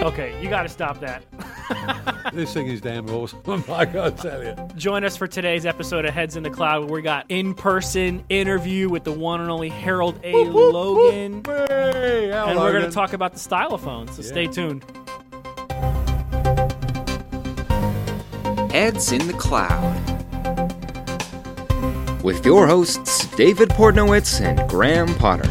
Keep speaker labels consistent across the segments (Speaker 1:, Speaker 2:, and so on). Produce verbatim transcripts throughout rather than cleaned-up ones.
Speaker 1: Okay, you got to stop that.
Speaker 2: This thing is damn awesome, I gotta tell you.
Speaker 1: Join us for today's episode of Heads in the Cloud, where we got in-person interview with the one and only Harold A.
Speaker 2: Whoop, whoop,
Speaker 1: Logan.
Speaker 2: Whoop. Hey,
Speaker 1: and
Speaker 2: Logan.
Speaker 1: we're going to talk about the stylophone, so
Speaker 2: yeah.
Speaker 1: stay tuned.
Speaker 3: Heads in the Cloud. With your hosts, David Portnowitz and Graham Potter.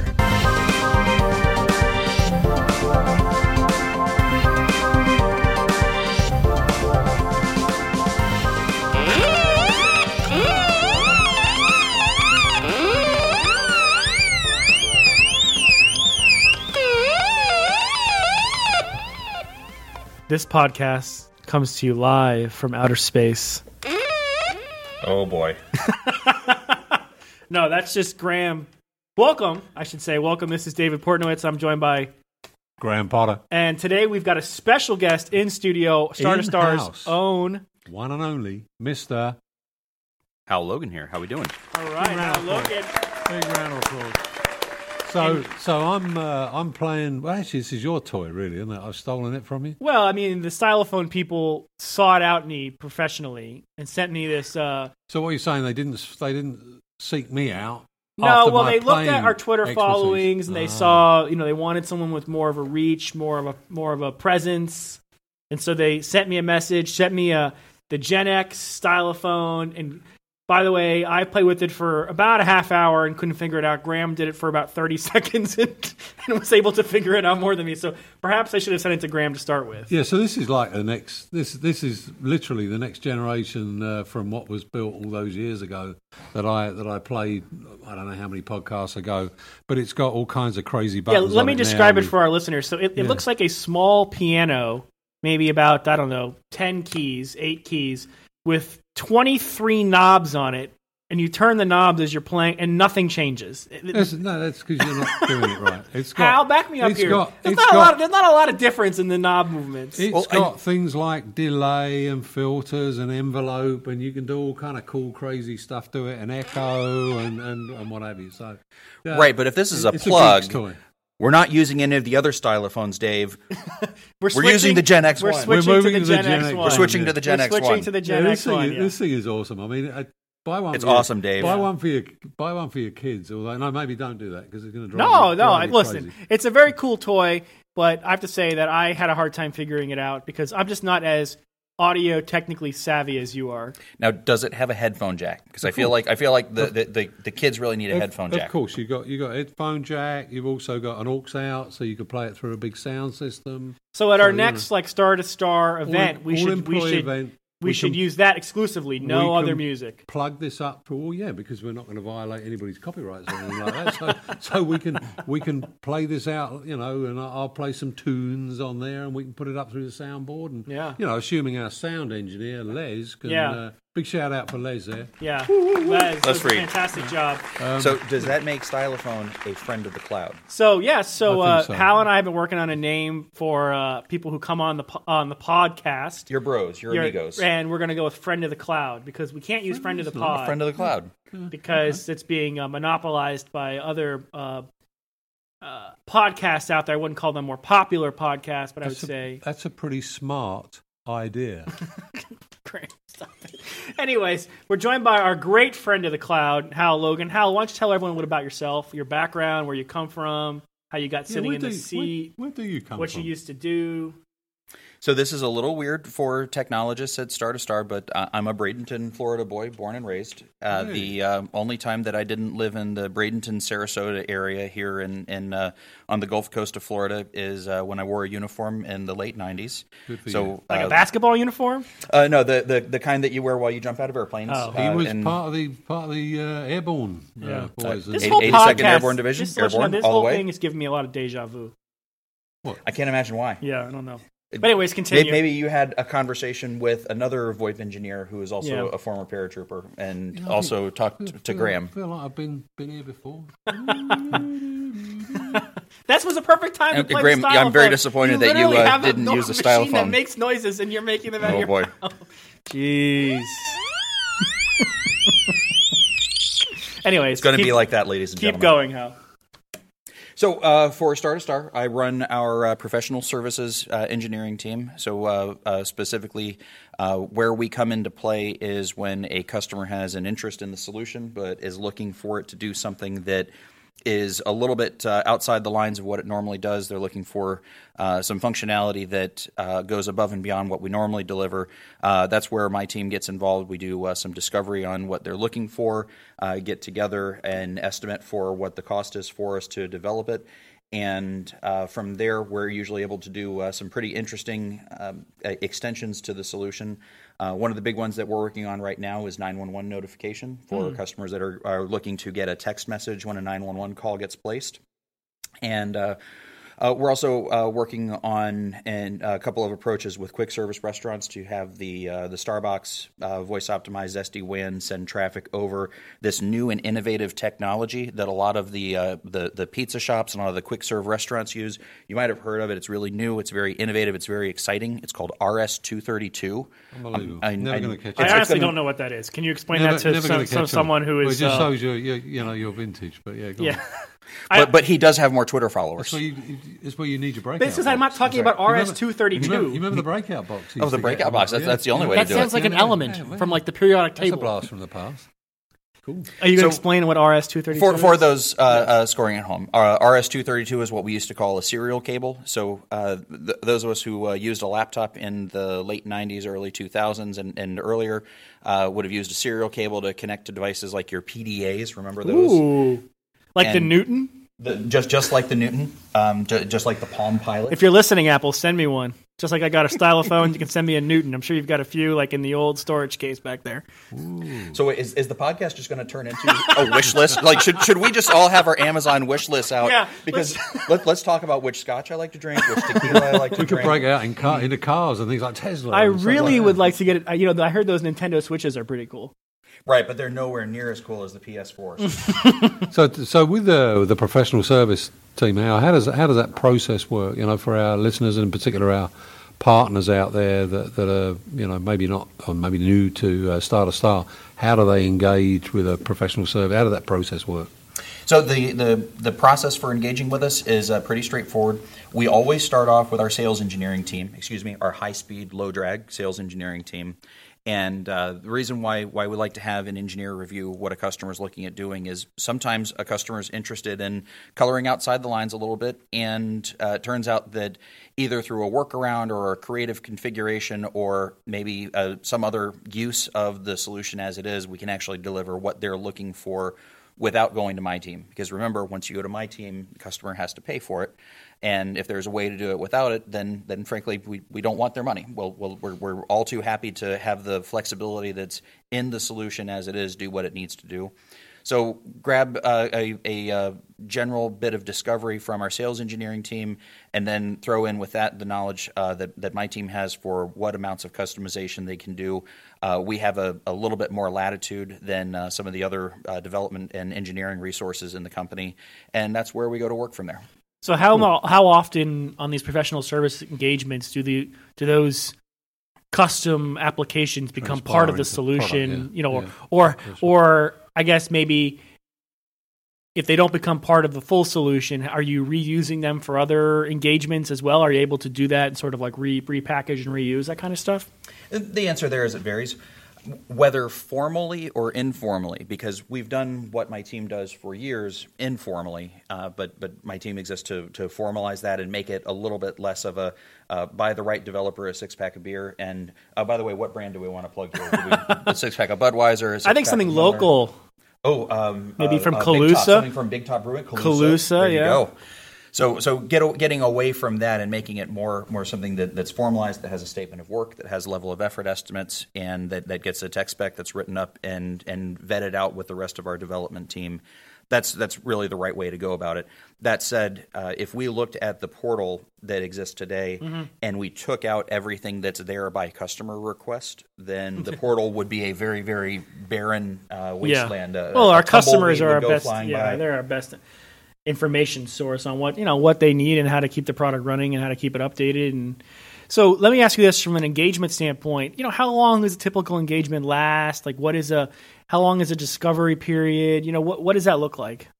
Speaker 1: This podcast comes to you live from outer space.
Speaker 4: Oh, boy.
Speaker 1: No, that's just Graham. Welcome, I should say. Welcome, this is David Portnowitz. I'm joined by...
Speaker 2: Graham Potter.
Speaker 1: And today we've got a special guest in studio, Star to Star's
Speaker 2: In-house.
Speaker 1: own...
Speaker 2: One and only, Mister
Speaker 4: Hal Logan here. How we doing?
Speaker 1: All right,
Speaker 2: Big
Speaker 1: now
Speaker 2: round of
Speaker 1: look at...
Speaker 2: Big round of applause. So, so I'm uh, I'm playing. Well, actually, this is your toy, really, isn't it? I've stolen it from you.
Speaker 1: Well, I mean, the stylophone people sought out me professionally and sent me this... Uh,
Speaker 2: So, what you're saying? They didn't. They didn't seek me out.
Speaker 1: No,
Speaker 2: after
Speaker 1: well,
Speaker 2: my
Speaker 1: they looked at
Speaker 2: playing
Speaker 1: our Twitter
Speaker 2: expertise.
Speaker 1: followings and they
Speaker 2: Ah.
Speaker 1: saw, you know, they wanted someone with more of a reach, more of a more of a presence, and so they sent me a message, sent me a the Gen X stylophone. And by the way, I played with it for about a half hour and couldn't figure it out. Graham did it for about thirty seconds and, and was able to figure it out more than me. So perhaps I should have sent it to Graham to start with.
Speaker 2: Yeah, so this is like the next. This this is literally the next generation uh, from what was built all those years ago that I that I played. I don't know how many podcasts ago, but it's got all kinds of crazy
Speaker 1: Yeah,
Speaker 2: buttons.
Speaker 1: let
Speaker 2: on
Speaker 1: me
Speaker 2: it
Speaker 1: describe
Speaker 2: now
Speaker 1: it
Speaker 2: with-
Speaker 1: for our listeners. So it, it
Speaker 2: Yeah.
Speaker 1: looks like a small piano, maybe about, I don't know, ten keys, eight keys, with twenty-three knobs on it. And you turn the knobs as you're playing, and nothing changes. It-
Speaker 2: That's, no, that's because you're not doing it right. It's got.
Speaker 1: Hal, back me up
Speaker 2: it's
Speaker 1: here.
Speaker 2: got-
Speaker 1: there's,
Speaker 2: it's
Speaker 1: not a
Speaker 2: got-
Speaker 1: lot of, there's not a lot of difference in the knob movements.
Speaker 2: It's
Speaker 4: Well,
Speaker 2: got
Speaker 4: I-
Speaker 2: things like delay and filters and envelope, and you can do all kind of cool, crazy stuff to it, and echo and, and, and what have you. So, yeah,
Speaker 4: Right, but if this is a
Speaker 2: it's
Speaker 4: plug,
Speaker 2: geek's toy.
Speaker 4: we're not using any of the other stylophones, Dave.
Speaker 1: we're,
Speaker 4: we're using the Gen X
Speaker 1: We're
Speaker 4: one.
Speaker 1: switching
Speaker 2: We're
Speaker 1: to
Speaker 2: moving
Speaker 1: the Gen, X one.
Speaker 4: We're switching
Speaker 2: yeah.
Speaker 4: to the Gen
Speaker 1: We're
Speaker 4: X
Speaker 1: switching
Speaker 4: one.
Speaker 1: to the
Speaker 2: Yeah,
Speaker 1: Gen
Speaker 2: this
Speaker 1: X
Speaker 2: thing,
Speaker 1: one.
Speaker 2: is,
Speaker 1: Yeah.
Speaker 2: this thing is awesome. I mean, I, buy one.
Speaker 4: It's
Speaker 2: for your-
Speaker 4: awesome, Dave.
Speaker 2: Buy
Speaker 4: Yeah.
Speaker 2: one for your buy one for your kids. Although, no, maybe don't do that because it's going to drive.
Speaker 1: No,
Speaker 2: you,
Speaker 1: no.
Speaker 2: drive
Speaker 1: I,
Speaker 2: you
Speaker 1: listen,
Speaker 2: crazy.
Speaker 1: it's a very cool toy, but I have to say that I had a hard time figuring it out because I'm just not as audio technically savvy as you are.
Speaker 4: Now, does it have a headphone jack? Because I feel like I feel like the, the, the, the kids really need a
Speaker 2: Of-
Speaker 4: headphone
Speaker 2: of
Speaker 4: jack.
Speaker 2: course, you got you got a headphone jack. You've also got an aux out, so you can play it through a big sound system.
Speaker 1: So at our
Speaker 2: So, you
Speaker 1: next
Speaker 2: know.
Speaker 1: like Star to Star event,
Speaker 2: All-
Speaker 1: we
Speaker 2: all
Speaker 1: should we
Speaker 2: employee
Speaker 1: should
Speaker 2: event,
Speaker 1: we,
Speaker 2: we
Speaker 1: should
Speaker 2: can-
Speaker 1: use that exclusively. No
Speaker 2: we
Speaker 1: other
Speaker 2: can
Speaker 1: music.
Speaker 2: Plug this up for well, yeah, because we're not going to violate anybody's copyrights or anything like that. So, so we can we can play this out, you know, and I'll I'll play some tunes on there, and we can put it up through the soundboard, and
Speaker 1: Yeah.
Speaker 2: you know, assuming our sound engineer Les can.
Speaker 1: Yeah.
Speaker 2: Uh, big shout out for Les there.
Speaker 1: Yeah, Les, does a
Speaker 4: free.
Speaker 1: fantastic job.
Speaker 4: So does that make stylophone a friend of the cloud?
Speaker 1: So yeah, so,
Speaker 2: I
Speaker 1: uh,
Speaker 2: think so.
Speaker 1: Hal and I have been working on a name for uh, people who come on the po- on the podcast.
Speaker 4: Your bros, your
Speaker 1: Your-
Speaker 4: amigos.
Speaker 1: and we're going to go with Friend of the Cloud because we can't use Friend of the Pod
Speaker 4: Friend of the cloud.
Speaker 1: because it's being uh, monopolized by other uh, uh, podcasts out there. I wouldn't call them more popular podcasts, but I would
Speaker 2: That's a,
Speaker 1: say.
Speaker 2: that's a pretty smart idea.
Speaker 1: Great, stop it. Anyways, we're joined by our great friend of the cloud, Hal Logan. Hal, why don't you tell everyone what about yourself, your background, where you come from, how you got
Speaker 2: Yeah,
Speaker 1: sitting
Speaker 2: where
Speaker 1: in the
Speaker 2: do-
Speaker 1: seat,
Speaker 2: Where, where do you come
Speaker 1: what
Speaker 2: from?
Speaker 1: you used to do.
Speaker 4: So this is a little weird for technologists at Star to Star, but uh, I'm a Bradenton, Florida boy, born and raised. Uh,
Speaker 2: Hey.
Speaker 4: The uh, only time that I didn't live in the Bradenton, Sarasota area here in, in uh, on the Gulf Coast of Florida is uh, when I wore a uniform in the late nineties.
Speaker 2: Good for
Speaker 4: So
Speaker 2: you.
Speaker 1: Like
Speaker 4: uh,
Speaker 1: a basketball uniform?
Speaker 4: uh, no, the, the the kind that you wear while you jump out of airplanes.
Speaker 1: Oh.
Speaker 2: He
Speaker 4: uh,
Speaker 2: was
Speaker 4: and
Speaker 2: part of the part of the uh, airborne uh,
Speaker 1: Yeah.
Speaker 2: boys.
Speaker 1: This
Speaker 4: eight-
Speaker 1: whole
Speaker 4: eighty-second
Speaker 1: podcast,
Speaker 4: Airborne Division,
Speaker 1: this, listen,
Speaker 4: Airborne,
Speaker 1: this
Speaker 4: all the
Speaker 1: whole
Speaker 4: way.
Speaker 1: thing is giving me a lot of deja vu.
Speaker 4: I can't imagine why.
Speaker 1: Yeah, I don't know. But anyways,
Speaker 4: Maybe,
Speaker 1: continue.
Speaker 4: maybe you had a conversation with another VoIP engineer who is also
Speaker 1: Yeah.
Speaker 4: a former paratrooper and
Speaker 2: Yeah, I
Speaker 4: also
Speaker 2: think-
Speaker 4: talked
Speaker 2: I
Speaker 4: to
Speaker 2: feel-
Speaker 4: Graham.
Speaker 2: I feel like I've been been here before.
Speaker 1: That was a perfect time to
Speaker 4: And
Speaker 1: play
Speaker 4: Graham,
Speaker 1: the
Speaker 4: yeah, I'm very
Speaker 1: stylophone.
Speaker 4: disappointed that you,
Speaker 1: literally
Speaker 4: uh,
Speaker 1: have a
Speaker 4: didn't
Speaker 1: no-
Speaker 4: use the
Speaker 1: machine that
Speaker 4: stylophone.
Speaker 1: makes noises, and you're making them out
Speaker 4: Oh,
Speaker 1: of your
Speaker 4: boy.
Speaker 1: mouth. Jeez. Anyways,
Speaker 4: It's going to
Speaker 1: keep,
Speaker 4: be like that, ladies and
Speaker 1: keep
Speaker 4: gentlemen.
Speaker 1: going, Hal.
Speaker 4: So uh, for Star to Star, I run our uh, professional services uh, engineering team. So uh, uh, specifically, uh, where we come into play is when a customer has an interest in the solution, but is looking for it to do something that is a little bit uh, outside the lines of what it normally does. They're looking for uh, some functionality that uh, goes above and beyond what we normally deliver. Uh, that's where my team gets involved. We do uh, some discovery on what they're looking for, uh, get together an estimate for what the cost is for us to develop it. And uh, from there, we're usually able to do uh, some pretty interesting um, extensions to the solution. Uh, one of the big ones that we're working on right now is nine one one notification for mm. customers that are, are looking to get a text message when a nine one one call gets placed. And uh, uh, we're also uh, working on an, a couple of approaches with quick service restaurants to have the uh, the Starbucks uh, voice optimized S D WAN send traffic over this new and innovative technology that a lot of the uh, the the pizza shops and a lot of the quick serve restaurants use. You might have heard of it. It's really new. It's very innovative. It's very exciting. It's called R S two thirty-two.
Speaker 2: Unbelievable.
Speaker 1: I,
Speaker 2: never
Speaker 1: I,
Speaker 2: going to catch
Speaker 1: I
Speaker 2: it.
Speaker 1: honestly
Speaker 2: gonna,
Speaker 1: don't know what that is. Can you explain
Speaker 2: never,
Speaker 1: that to some, some, someone who is?
Speaker 2: Well, it just
Speaker 1: uh,
Speaker 2: shows your, your, you know, your vintage. But yeah, go
Speaker 1: yeah.
Speaker 2: on.
Speaker 4: But, but he does have more Twitter followers.
Speaker 2: That's where you, that's where you need your breakout.
Speaker 1: This is I'm not talking about R S two thirty-two.
Speaker 2: You remember, you remember the breakout box?
Speaker 4: Oh, the breakout box. That's, yeah. that's the only way
Speaker 1: that
Speaker 4: to do it.
Speaker 1: That sounds like
Speaker 2: yeah,
Speaker 1: an
Speaker 2: yeah,
Speaker 1: element
Speaker 2: yeah,
Speaker 1: from like the periodic
Speaker 2: that's
Speaker 1: table.
Speaker 2: That's a blast from the past. Cool.
Speaker 1: Are you going to
Speaker 4: So,
Speaker 1: explain what R S two thirty-two
Speaker 4: for,
Speaker 1: is?
Speaker 4: for those uh, uh, scoring at home, uh, R S two thirty-two is what we used to call a serial cable. So uh, th- those of us who uh, used a laptop in the late nineties, early two thousands, and, and earlier uh, would have used a serial cable to connect to devices like your P D As. Remember those?
Speaker 1: Ooh. Like
Speaker 4: And-
Speaker 1: the Newton?
Speaker 4: The, just just like the Newton, um, ju- just like the Palm Pilot.
Speaker 1: If you're listening, Apple, send me one. Just like I got a stylophone, you can send me a Newton. I'm sure you've got a few, like in the old storage case back there.
Speaker 2: Ooh.
Speaker 4: So is is the podcast just going to turn into a wish list? Like, should should we just all have our Amazon wish lists out?
Speaker 1: Yeah,
Speaker 4: Because let, let's talk about which scotch I like to drink, which tequila I like to
Speaker 2: We could
Speaker 4: drink.
Speaker 2: break out in car, into cars and things like Tesla.
Speaker 1: I
Speaker 2: and stuff
Speaker 1: really
Speaker 2: like
Speaker 1: would
Speaker 2: that.
Speaker 1: like to get it. You know, I heard those Nintendo Switches are pretty cool.
Speaker 4: Right, but they're nowhere near as cool as the P S fours.
Speaker 2: So, so with the the professional service team, how how does how does that process work? You know, for our listeners and in particular our partners out there that, that are you know maybe not or maybe new to uh, Star to Star, how do they engage with a professional service? How does that process work?
Speaker 4: So the, the, the process for engaging with us is uh, pretty straightforward. We always start off with our sales engineering team, excuse me, our high-speed, low-drag sales engineering team. And uh, the reason why why we like to have an engineer review what a customer is looking at doing is sometimes a customer is interested in coloring outside the lines a little bit, and uh, it turns out that either through a workaround or a creative configuration or maybe uh, some other use of the solution as it is, we can actually deliver what they're looking for without going to my team. Because remember, once you go to my team, the customer has to pay for it. And if there's a way to do it without it, then then frankly, we, we don't want their money. Well, well we're, we're all too happy to have the flexibility that's in the solution as it is, do what it needs to do. So grab uh, a, a uh, general bit of discovery from our sales engineering team, and then throw in with that the knowledge uh, that, that my team has for what amounts of customization they can do. Uh, we have a, a little bit more latitude than uh, some of the other uh, development and engineering resources in the company, and that's where we go to work from there.
Speaker 1: So how mo- how often on these professional service engagements do the do those custom applications become
Speaker 2: Transpire
Speaker 1: part of the
Speaker 2: into
Speaker 1: solution?
Speaker 2: product, yeah.
Speaker 1: You know,
Speaker 2: Yeah.
Speaker 1: or or I guess maybe if they don't become part of the full solution, are you reusing them for other engagements as well? Are you able to do that and sort of like re repackage and reuse that kind of stuff?
Speaker 4: The answer there is it varies, whether formally or informally, because we've done what my team does for years informally, uh, but but my team exists to to formalize that and make it a little bit less of a uh, buy the right developer a six pack of beer. And uh, by the way, what brand do we want to plug here? Do we, a six pack of Budweiser? A
Speaker 1: I think something local.
Speaker 4: Oh, um,
Speaker 1: maybe
Speaker 4: uh,
Speaker 1: from
Speaker 4: uh,
Speaker 1: Calusa.
Speaker 4: Big Top, something from Big Top Brewing. Calusa.
Speaker 1: Calusa,
Speaker 4: there you
Speaker 1: yeah.
Speaker 4: go. So, so get, getting away from that and making it more, more something that, that's formalized, that has a statement of work, that has level of effort estimates, and that, that gets a tech spec that's written up and and vetted out with the rest of our development team. That's that's really the right way to go about it. That said, uh, if we looked at the portal that exists today mm-hmm. and we took out everything that's there by customer request, then the portal would be a very, very barren uh, wasteland.
Speaker 1: Yeah.
Speaker 4: Uh,
Speaker 1: well,
Speaker 4: a
Speaker 1: our customers
Speaker 4: tumbleweed
Speaker 1: are our
Speaker 4: would go
Speaker 1: best.
Speaker 4: flying
Speaker 1: Yeah,
Speaker 4: by.
Speaker 1: they're our best information source on what you know what they need and how to keep the product running and how to keep it updated. And so, let me ask you this from an engagement standpoint. You know, how long does a typical engagement last? Like, what is a how long is a discovery period? You know, what what does that look like?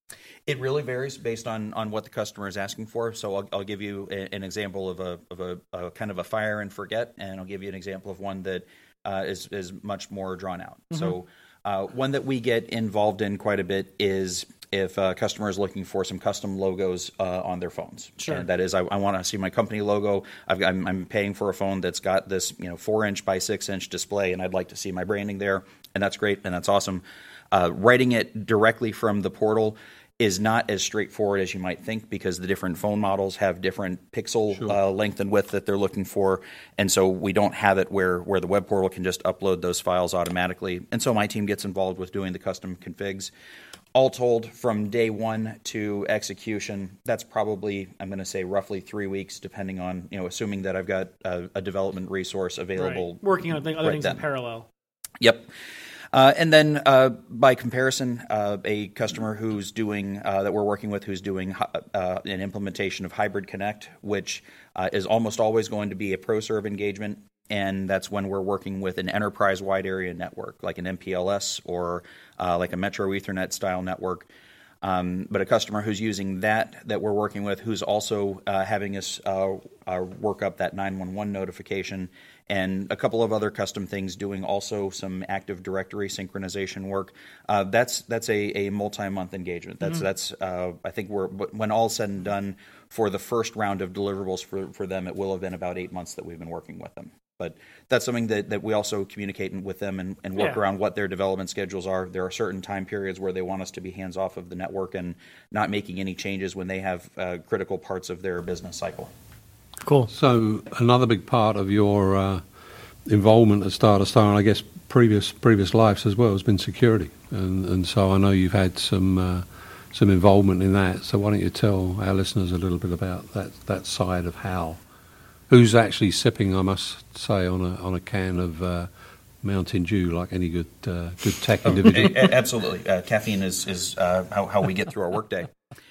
Speaker 4: It really varies based on, on what the customer is asking for. So I'll, I'll give you a, an example of a of a, a kind of a fire and forget, and I'll give you an example of one that uh, is is much more drawn out. Mm-hmm. So uh, one that we get involved in quite a bit is if a customer is looking for some custom logos uh, on their phones.
Speaker 1: Sure.
Speaker 4: And that is, I, I want to see my company logo. I've, I'm, I'm paying for a phone that's got this, you know, four inch by six inch display, and I'd like to see my branding there. And that's great, and that's awesome. Uh, writing it directly from the portal is not as straightforward as you might think, because the different phone models have different pixel sure. uh, length and width that they're looking for, and so we don't have it where, where the web portal can just upload those files automatically. And so my team gets involved with doing the custom configs. All told, from day one to execution, that's probably, I'm going to say, roughly three weeks, depending on, you know, assuming that I've got a, a development resource available.
Speaker 1: Right. Working on th- other
Speaker 4: right
Speaker 1: things
Speaker 4: then.
Speaker 1: in parallel.
Speaker 4: Yep. Uh, and then, uh, by comparison, uh, a customer who's doing uh, that we're working with, who's doing uh, an implementation of Hybrid Connect, which uh, is almost always going to be a ProServe engagement, and that's when we're working with an enterprise wide area network, like an M P L S or uh, like a Metro Ethernet style network. Um, but a customer who's using that that we're working with, who's also uh, having us uh, uh, work up that nine one one notification, and a couple of other custom things, doing also some Active Directory synchronization work. Uh, that's that's a, a multi-month engagement. That's mm-hmm. that's uh, I think we're when all's said and done, for the first round of deliverables for, for them, it will have been about eight months that we've been working with them. But that's something that, that we also communicate with them and, and work
Speaker 1: yeah.
Speaker 4: around what their development schedules are. There are certain time periods where they want us to be hands off of the network and not making any changes when they have uh, critical parts of their business cycle.
Speaker 1: Cool.
Speaker 2: So another big part of your uh, involvement at Star to Star, and I guess previous previous lives as well, has been security. And, and so I know you've had some uh, some involvement in that. So why don't you tell our listeners a little bit about that, that side of how... Who's actually sipping, I must say, on a on a can of uh, Mountain Dew, like any good uh, good tech individual?
Speaker 4: Oh, absolutely. Uh, caffeine is, is uh, how, how we get through our workday.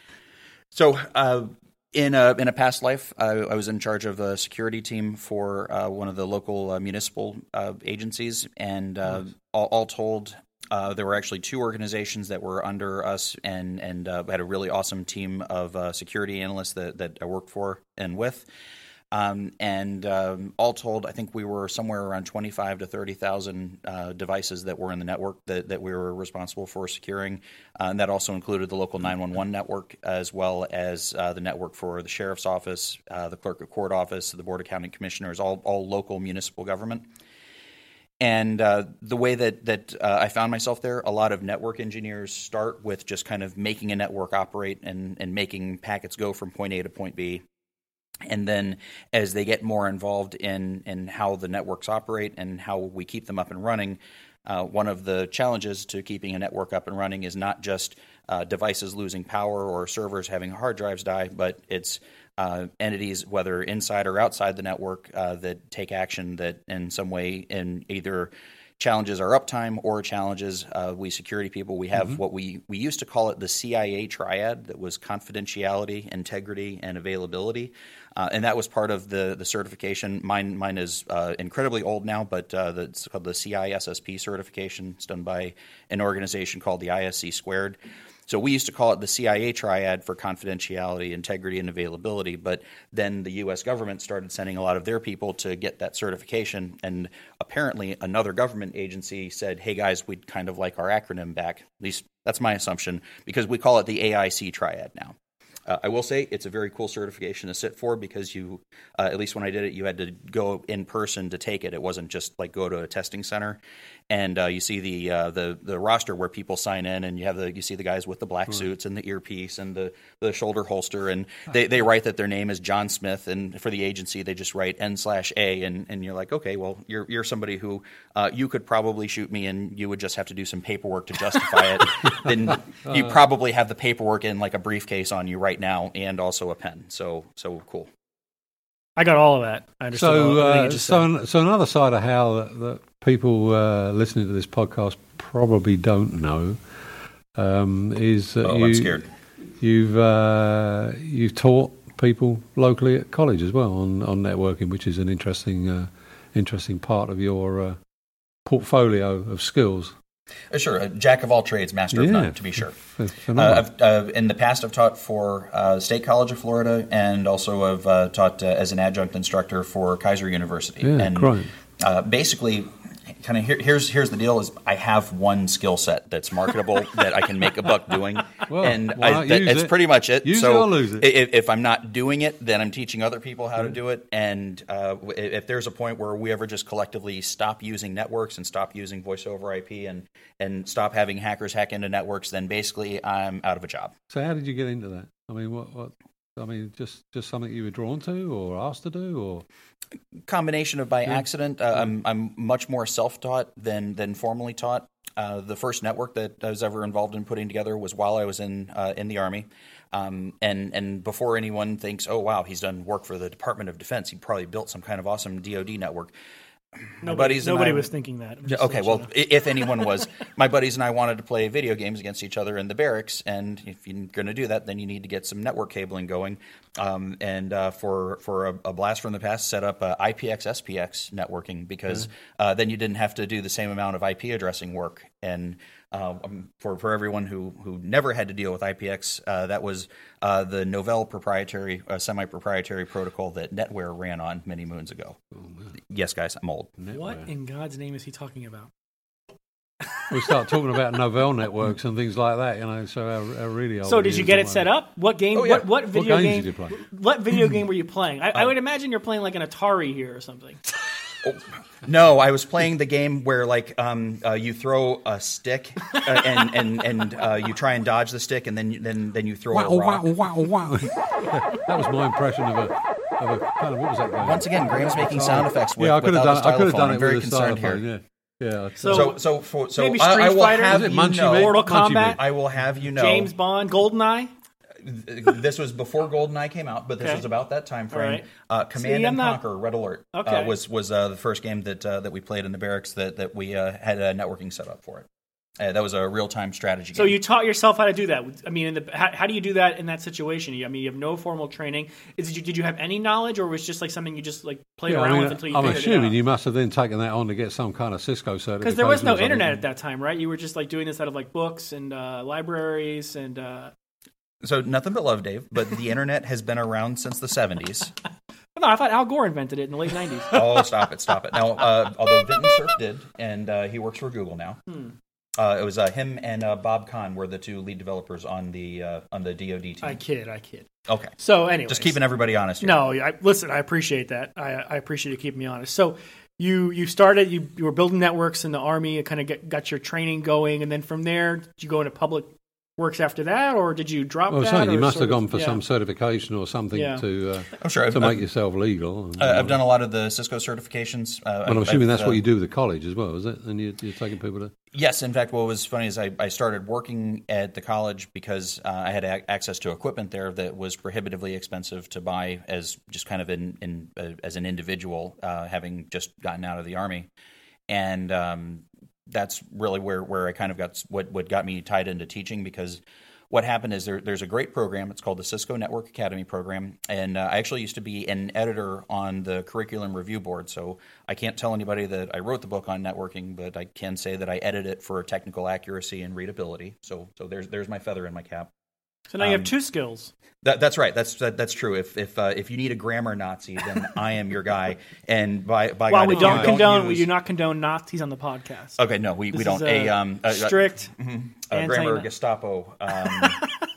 Speaker 4: So uh, in, a, in a past life, I, I was in charge of a security team for uh, one of the local uh, municipal uh, agencies, and uh, nice. all, all told, uh, there were actually two organizations that were under us, and, and uh, had a really awesome team of uh, security analysts that, that I worked for and with. Um, and um, all told, I think we were somewhere around twenty-five to thirty thousand uh, devices that were in the network that, that we were responsible for securing. Uh, and that also included the local nine one one network, as well as uh, the network for the sheriff's office, uh, the clerk of court office, the board of county commissioners, all, all local municipal government. And uh, the way that, that uh, I found myself there, a lot of network engineers start with just kind of making a network operate and, and making packets go from point A to point B. And then as they get more involved in, in how the networks operate and how we keep them up and running, uh, one of the challenges to keeping a network up and running is not just uh, devices losing power or servers having hard drives die, but it's uh, entities, whether inside or outside the network, uh, that take action that in some way in either challenges our uptime or challenges uh, we security people. We have mm-hmm. what we, we used to call it the C I A triad, that was confidentiality, integrity, and availability. Uh, and that was part of the, the certification. Mine mine is uh, incredibly old now, but uh, the, it's called the C I S S P certification. It's done by an organization called the I S C Squared. So we used to call it the C I A triad for confidentiality, integrity, and availability, but then the U S government started sending a lot of their people to get that certification, and apparently another government agency said, hey guys, we'd kind of like our acronym back. At least that's my assumption, because we call it the A I C triad now. Uh, I will say it's a very cool certification to sit for, because you, uh, at least when I did it, you had to go in person to take it. It wasn't just like go to a testing center. And uh, you see the uh, the the roster where people sign in, and you have the you see the guys with the black right. suits and the earpiece and the, the shoulder holster, and they, they write that their name is John Smith, and for the agency they just write N slash A, and, and you're like, okay, well you're you're somebody who uh, you could probably shoot me, and you would just have to do some paperwork to justify it. Then you probably have the paperwork in like a briefcase on you right now, and also a pen. So so cool.
Speaker 1: I got all of that. I understand.
Speaker 2: So,
Speaker 1: uh,
Speaker 2: so, so another side of how that, that people uh, listening to this podcast probably don't know um, is that
Speaker 4: oh,
Speaker 2: you,
Speaker 4: I'm scared.
Speaker 2: You've uh, you've taught people locally at college as well on, on networking, which is an interesting uh, interesting part of your uh, portfolio of skills.
Speaker 4: Uh, sure, a jack of all trades, master of
Speaker 2: Yeah.
Speaker 4: none, to be sure.
Speaker 2: Ph-
Speaker 4: Uh,
Speaker 2: phenomenal.
Speaker 4: I've, uh, in the past, I've taught for uh, State College of Florida, and also I've uh, taught uh, as an adjunct instructor for Kaiser University.
Speaker 2: Yeah,
Speaker 4: and
Speaker 2: great.
Speaker 4: Uh, basically, kind of here, here's here's the deal: is I have one skill set that's marketable that I can make a buck doing,
Speaker 2: Well,
Speaker 4: and
Speaker 2: why
Speaker 4: I,
Speaker 2: not
Speaker 4: that,
Speaker 2: use
Speaker 4: that's
Speaker 2: it?
Speaker 4: pretty much it.
Speaker 2: Use
Speaker 4: so
Speaker 2: it or lose it.
Speaker 4: If, if I'm not doing it, then I'm teaching other people how to do it. And uh, if there's a point where we ever just collectively stop using networks and stop using voice over I P and and stop having hackers hack into networks, then basically I'm out of a job.
Speaker 2: So how did you get into that? I mean, what? what I mean, just just something you were drawn to or asked to do, or
Speaker 4: Combination of by accident. Uh, I'm I'm much more self-taught than than formally taught. Uh, the first network that I was ever involved in putting together was while I was in uh, in the Army, um, and and before anyone thinks, oh wow, he's done work for the Department of Defense, he probably built some kind of awesome D O D network. My
Speaker 1: Nobody,
Speaker 4: buddies and
Speaker 1: nobody
Speaker 4: I-
Speaker 1: was thinking that. I'm just
Speaker 4: Okay,
Speaker 1: letting
Speaker 4: well,
Speaker 1: you know.
Speaker 4: i- if anyone was, my buddies and I wanted to play video games against each other in the barracks, and if you're going to do that, then you need to get some network cabling going. Um, and uh, for for a, a blast from the past, set up uh, I P X S P X networking because uh, then you didn't have to do the same amount of I P addressing work. And uh, um, for for everyone who who never had to deal with I P X, uh, that was uh, the Novell proprietary, uh, semi-proprietary protocol that NetWare ran on many moons ago. Yes, guys, I'm old.
Speaker 1: What in God's name is he talking about?
Speaker 2: we start talking about Novell networks and things like that, you know. So how, how really old
Speaker 1: So
Speaker 2: he
Speaker 1: did you
Speaker 2: is
Speaker 1: get
Speaker 2: and
Speaker 1: it set
Speaker 2: whatever.
Speaker 1: up? What game?
Speaker 4: Oh, yeah.
Speaker 1: What what video
Speaker 2: games
Speaker 1: game?
Speaker 2: did you play?
Speaker 1: What video game were you playing? I, I would imagine you're playing like an Atari here or something.
Speaker 4: No, I was playing the game where like um, uh, you throw a stick uh, and and and uh, you try and dodge the stick, and then you- then then you throw
Speaker 2: Wow,
Speaker 4: a rock.
Speaker 2: wow, wow, wow. That was my impression of a of a kind of what was that game?
Speaker 4: Once again, Graham's making sound effects with,
Speaker 2: yeah, I could have
Speaker 4: without
Speaker 2: done.
Speaker 4: a
Speaker 2: I could have
Speaker 4: stylophone.
Speaker 2: done
Speaker 4: I'm
Speaker 2: it
Speaker 4: very
Speaker 2: with a
Speaker 4: concerned
Speaker 2: stylophone.
Speaker 4: here.
Speaker 2: Yeah, yeah.
Speaker 1: So-
Speaker 4: So so for so
Speaker 1: Maybe
Speaker 4: I, I
Speaker 1: Street
Speaker 4: will
Speaker 1: Fighter?
Speaker 4: have
Speaker 2: Was it
Speaker 4: you
Speaker 2: Munchie
Speaker 4: know,
Speaker 2: Meat?
Speaker 1: Mortal
Speaker 2: Munchie
Speaker 1: Kombat?
Speaker 2: Meat.
Speaker 4: I will have you know,
Speaker 1: James Bond, GoldenEye.
Speaker 4: this was before GoldenEye came out, but this
Speaker 1: Okay.
Speaker 4: was about that time frame.
Speaker 1: All right.
Speaker 4: Uh, Command
Speaker 1: See, I'm
Speaker 4: and
Speaker 1: not-
Speaker 4: Conquer: Red Alert uh,
Speaker 1: Okay.
Speaker 4: was was uh, the first game that uh, that we played in the barracks that that we uh, had a networking set up for it. Uh, that was a real time strategy game.
Speaker 1: So you taught yourself how to do that. I mean, in the, how, how do you do that in that situation? You- I mean, you have no formal training. Is it, did you have any knowledge, or was it just like something you just like played
Speaker 2: Yeah,
Speaker 1: around
Speaker 2: I mean,
Speaker 1: with until you
Speaker 2: I'm
Speaker 1: figured
Speaker 2: assuming
Speaker 1: it out?
Speaker 2: you must have then taken that on to get some kind of Cisco certification.
Speaker 1: Because there was no
Speaker 2: or something.
Speaker 1: internet at that time, right? You were just like doing this out of like books and uh, libraries and. Uh,
Speaker 4: So nothing but love, Dave. But the internet has been around since the seventies.
Speaker 1: no, I thought Al Gore invented it in the late nineties.
Speaker 4: Oh, stop it, stop it. Now, uh, although Vinton Cerf did, and uh, he works for Google now.
Speaker 1: Hmm.
Speaker 4: Uh, it was uh, him and uh, Bob Kahn were the two lead developers on the uh, on the D O D team.
Speaker 1: I kid, I kid.
Speaker 4: Okay,
Speaker 1: So anyway,
Speaker 4: just keeping everybody honest here.
Speaker 1: No, I, listen, I appreciate that. I, I appreciate you keeping me honest. So you you started, you, you were building networks in the Army, and kind of get, got your training going, and then from there, did you go into public works after that, or did you drop
Speaker 2: Well, I was
Speaker 1: that?
Speaker 2: saying, you
Speaker 1: or
Speaker 2: must
Speaker 1: sort
Speaker 2: have
Speaker 1: of-
Speaker 2: gone for
Speaker 1: yeah.
Speaker 2: some certification or something
Speaker 1: Yeah.
Speaker 2: to uh,
Speaker 4: I'm sure.
Speaker 2: to
Speaker 4: I've,
Speaker 2: make yourself legal. And,
Speaker 4: I've done a lot of the Cisco certifications. Uh,
Speaker 2: But I'm
Speaker 4: I've-
Speaker 2: assuming
Speaker 4: I've,
Speaker 2: that's what
Speaker 4: uh,
Speaker 2: you do with the college as well, is it? And you, you're taking people to.
Speaker 4: Yes, in fact, what was funny is I, I started working at the college because uh, I had a- access to equipment there that was prohibitively expensive to buy as just kind of in, in uh, as an individual, uh, having just gotten out of the Army, and um, that's really where, where I kind of got what what got me tied into teaching because. What happened is there, there's a great program. It's called the Cisco Network Academy program, and uh, I actually used to be an editor on the curriculum review board. So I can't tell anybody that I wrote the book on networking, but I can say that I edit it for technical accuracy and readability. So so there's there's my feather in my cap.
Speaker 1: So now you have
Speaker 4: um,
Speaker 1: two skills.
Speaker 4: That, that's right. That's that, that's true. If if uh, if you need a grammar Nazi, then I am your guy. And by by
Speaker 1: While
Speaker 4: God,
Speaker 1: we
Speaker 4: if you
Speaker 1: don't condone, we
Speaker 4: use-
Speaker 1: do not condone Nazis on the podcast.
Speaker 4: Okay, no, we, we
Speaker 1: This
Speaker 4: don't.
Speaker 1: is
Speaker 4: A,
Speaker 1: a
Speaker 4: um, a, a-
Speaker 1: strict.
Speaker 4: uh, grammar
Speaker 1: anti-
Speaker 4: Gestapo. Um,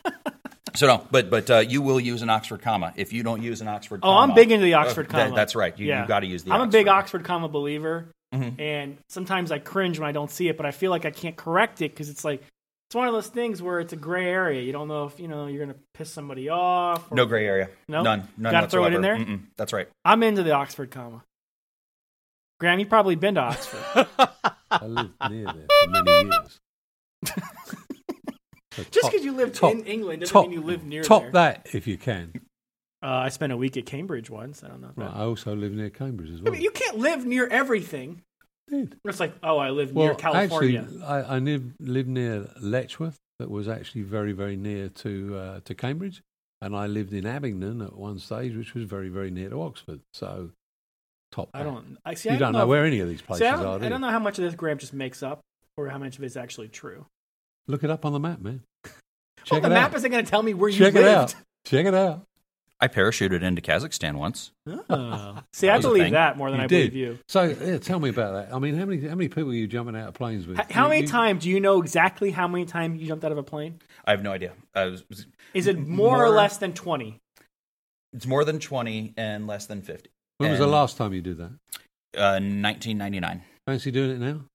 Speaker 4: so no, but but uh, you will use an Oxford comma. If you don't use an Oxford,
Speaker 1: Oh,
Speaker 4: comma,
Speaker 1: I'm big into the Oxford
Speaker 4: uh, that-
Speaker 1: comma.
Speaker 4: that's right. You,
Speaker 1: Yeah.
Speaker 4: you got to use the.
Speaker 1: I'm
Speaker 4: Oxford.
Speaker 1: a big Oxford comma believer,
Speaker 4: Mhm.
Speaker 1: and sometimes I cringe when I don't see it, but I feel like I can't correct it because it's like it's one of those things where it's a gray area. You don't know if you know you're going to piss somebody off. Or,
Speaker 4: No gray area.
Speaker 1: No?
Speaker 4: None. None
Speaker 1: Gotta throw it in
Speaker 4: whatsoever.
Speaker 1: there?
Speaker 4: Mm-mm. That's right.
Speaker 1: I'm into the Oxford comma. Graham, you've probably been to Oxford.
Speaker 2: I lived near there for many years. So
Speaker 1: Just
Speaker 2: top-
Speaker 1: because you lived
Speaker 2: top-
Speaker 1: in England doesn't
Speaker 2: top-
Speaker 1: mean you live near
Speaker 2: top
Speaker 1: there.
Speaker 2: that if you can.
Speaker 1: Uh, I spent a week at Cambridge once. I don't know. If
Speaker 2: Right,
Speaker 1: that-
Speaker 2: I also live near Cambridge as
Speaker 1: I
Speaker 2: well.
Speaker 1: mean, you can't live near everything.
Speaker 2: Did.
Speaker 1: It's like, oh, I live
Speaker 2: Well,
Speaker 1: near California.
Speaker 2: actually, I, I live, lived near Letchworth. That was actually very, very near to uh, to Cambridge, and I lived in Abingdon at one stage, which was very, very near to Oxford. So, top.
Speaker 1: I
Speaker 2: that.
Speaker 1: don't. I see.
Speaker 2: You
Speaker 1: I
Speaker 2: don't know
Speaker 1: if-
Speaker 2: where any of these places
Speaker 1: See, I
Speaker 2: are,
Speaker 1: don't,
Speaker 2: do
Speaker 1: I
Speaker 2: you?
Speaker 1: don't know how much of this Graham just makes up. or how much of it is actually true?
Speaker 2: Look it up on the map, man. Check
Speaker 1: Well, the
Speaker 2: it
Speaker 1: map
Speaker 2: out.
Speaker 1: isn't going to tell me where you
Speaker 2: Check it
Speaker 1: lived.
Speaker 2: out. Check it out.
Speaker 4: I parachuted into Kazakhstan once.
Speaker 1: Oh. See,
Speaker 4: That
Speaker 1: I
Speaker 4: was a
Speaker 1: believe
Speaker 4: thing.
Speaker 1: that more than
Speaker 2: You
Speaker 1: I
Speaker 2: did.
Speaker 1: believe you.
Speaker 2: So, yeah, tell me about that. I mean, how many how many people are you jumping out of planes with?
Speaker 1: H- How
Speaker 2: You-
Speaker 1: many
Speaker 2: you-
Speaker 1: times do you know exactly how many times you jumped out of a plane?
Speaker 4: I have no idea. Uh, it was-
Speaker 1: Is it more, or
Speaker 4: More-
Speaker 1: less than twenty?
Speaker 4: it's more than twenty and less than fifty.
Speaker 2: When was the
Speaker 4: And,
Speaker 2: last time you did that?
Speaker 4: Uh, nineteen ninety-nine.
Speaker 2: Fancy doing it now?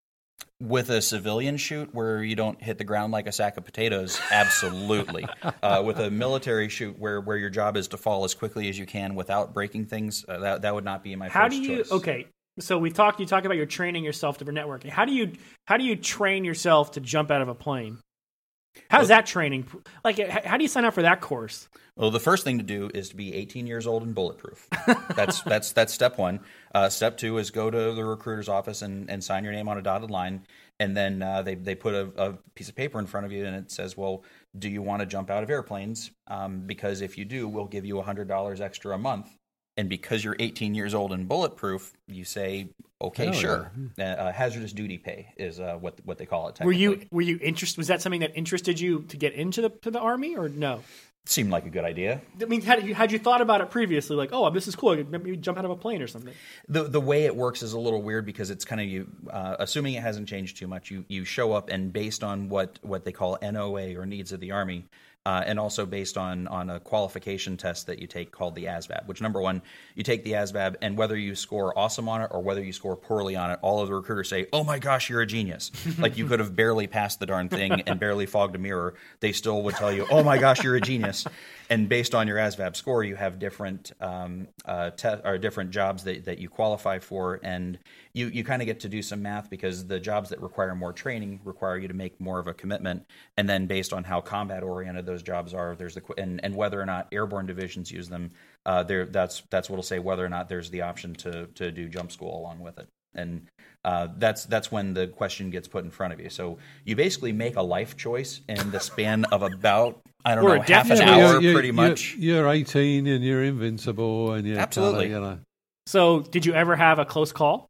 Speaker 4: With a civilian shoot where you don't hit the ground like a sack of potatoes, absolutely. uh, with a military shoot where, where your job is to fall as quickly as you can without breaking things, uh, that that would not be my
Speaker 1: How
Speaker 4: first
Speaker 1: do you?
Speaker 4: choice.
Speaker 1: Okay, so we talked. You talk about your training yourself for networking. How do you? How do you train yourself to jump out of a plane? How's that training? Like, h- how do you sign up for that course?
Speaker 4: Well, the first thing to do is to be eighteen years old and bulletproof. That's that's that's step one. Uh, step two is go to the recruiter's office and, and sign your name on a dotted line, and then uh, they they put a, a piece of paper in front of you, and it says, "Well, do you want to jump out of airplanes? Um, because if you do, we'll give you a hundred dollars extra a month." And because you're eighteen years old and bulletproof, you say, "Okay,
Speaker 2: Hell
Speaker 4: sure." Uh, uh, hazardous duty pay is uh, what what they call it.
Speaker 1: Were you
Speaker 4: technically.
Speaker 1: were you interested? Was that something that interested you to get into the to the army, or no?
Speaker 4: Seemed like a good idea.
Speaker 1: I mean, had you had you thought about it previously? Like, oh, this is cool. I could maybe jump out of a plane or something.
Speaker 4: The the way it works is a little weird because it's kind of you, uh, assuming it hasn't changed too much. You you show up and based on what, what they call N O A or needs of the Army, uh, and also based on on a qualification test that you take called the A S V A B. Which number one, you take the A S V A B, and whether you score awesome on it or whether you score poorly on it, all of the recruiters say, "Oh my gosh, you're a genius!" Like you could have barely passed the darn thing and barely fogged a mirror. They still would tell you, "Oh my gosh, you're a genius." And based on your A S V A B score, you have different um, uh, te- or different jobs that, that you qualify for, and you, you kind of get to do some math because the jobs that require more training require you to make more of a commitment. And then based on how combat oriented those jobs are, there's the qu- and, and whether or not airborne divisions use them, uh, there that's that's what'll say whether or not there's the option to to do jump school along with it. And uh, that's that's when the question gets put in front of you. So you basically make a life choice in the span of about I don't
Speaker 1: Or a
Speaker 4: know half
Speaker 1: death
Speaker 4: an
Speaker 1: choice.
Speaker 4: hour,
Speaker 2: You're- you're-
Speaker 4: pretty
Speaker 2: you're-
Speaker 4: much.
Speaker 2: You're, eighteen and you're invincible, and you're
Speaker 4: Absolutely.
Speaker 2: Kinda, you know.
Speaker 1: So, did you ever have a close call?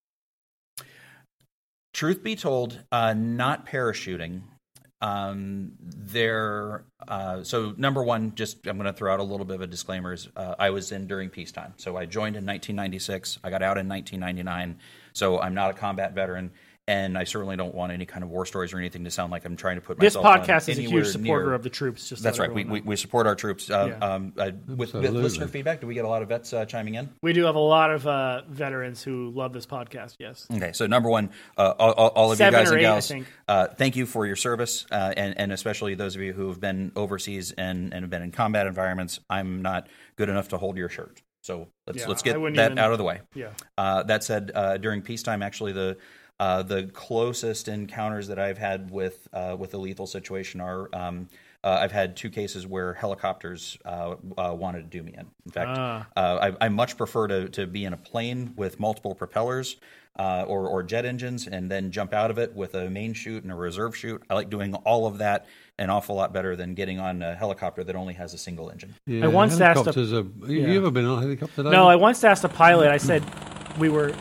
Speaker 4: Truth be told, uh, not parachuting. Um, there. Uh, so number one, just I'm going to throw out a little bit of a disclaimers. Uh, I was in during peacetime, so I joined in nineteen ninety-six. I got out in nineteen ninety-nine. So I'm not a combat veteran, and I certainly don't want any kind of war stories or anything to sound like I'm trying to put
Speaker 1: This
Speaker 4: myself
Speaker 1: podcast
Speaker 4: on
Speaker 1: is a
Speaker 4: anywhere
Speaker 1: huge supporter
Speaker 4: near-
Speaker 1: of the troops. Just so
Speaker 4: That's right. We,
Speaker 1: everyone
Speaker 4: we
Speaker 1: knows.
Speaker 4: we support our troops. Uh,
Speaker 1: Yeah.
Speaker 4: um, uh, with, with
Speaker 2: Absolutely.
Speaker 4: listener feedback, do we get a lot of vets uh, chiming in?
Speaker 1: We do have a lot of uh, veterans who love this podcast. Yes.
Speaker 4: Okay, so number one, uh, all, all- all of
Speaker 1: Seven
Speaker 4: you guys
Speaker 1: or
Speaker 4: and
Speaker 1: eight, I
Speaker 4: gals,
Speaker 1: think.
Speaker 4: uh, thank you for your service, uh, and, and especially those of you who have been overseas and, and have been in combat environments. I'm not good enough to hold your shirt, so let's
Speaker 1: Yeah,
Speaker 4: let's
Speaker 1: I
Speaker 4: get
Speaker 1: wouldn't
Speaker 4: that
Speaker 1: even-
Speaker 4: out of the way.
Speaker 1: Yeah.
Speaker 4: Uh, that said, uh, during peacetime, actually the uh, the closest encounters that I've had with uh, with a lethal situation are um, uh, I've had two cases where helicopters uh, uh, wanted to do me in. In fact,
Speaker 1: Ah.
Speaker 4: uh, I, I much prefer to, to be in a plane with multiple propellers uh, or, or jet engines and then jump out of it with a main chute and a reserve chute. I like doing all of that an awful lot better than getting on a helicopter that only has a single engine.
Speaker 2: Yeah,
Speaker 1: I once asked a-
Speaker 2: helicopters are, have
Speaker 1: Yeah.
Speaker 2: you ever been on a helicopter?
Speaker 1: No, I once asked a pilot. I said we were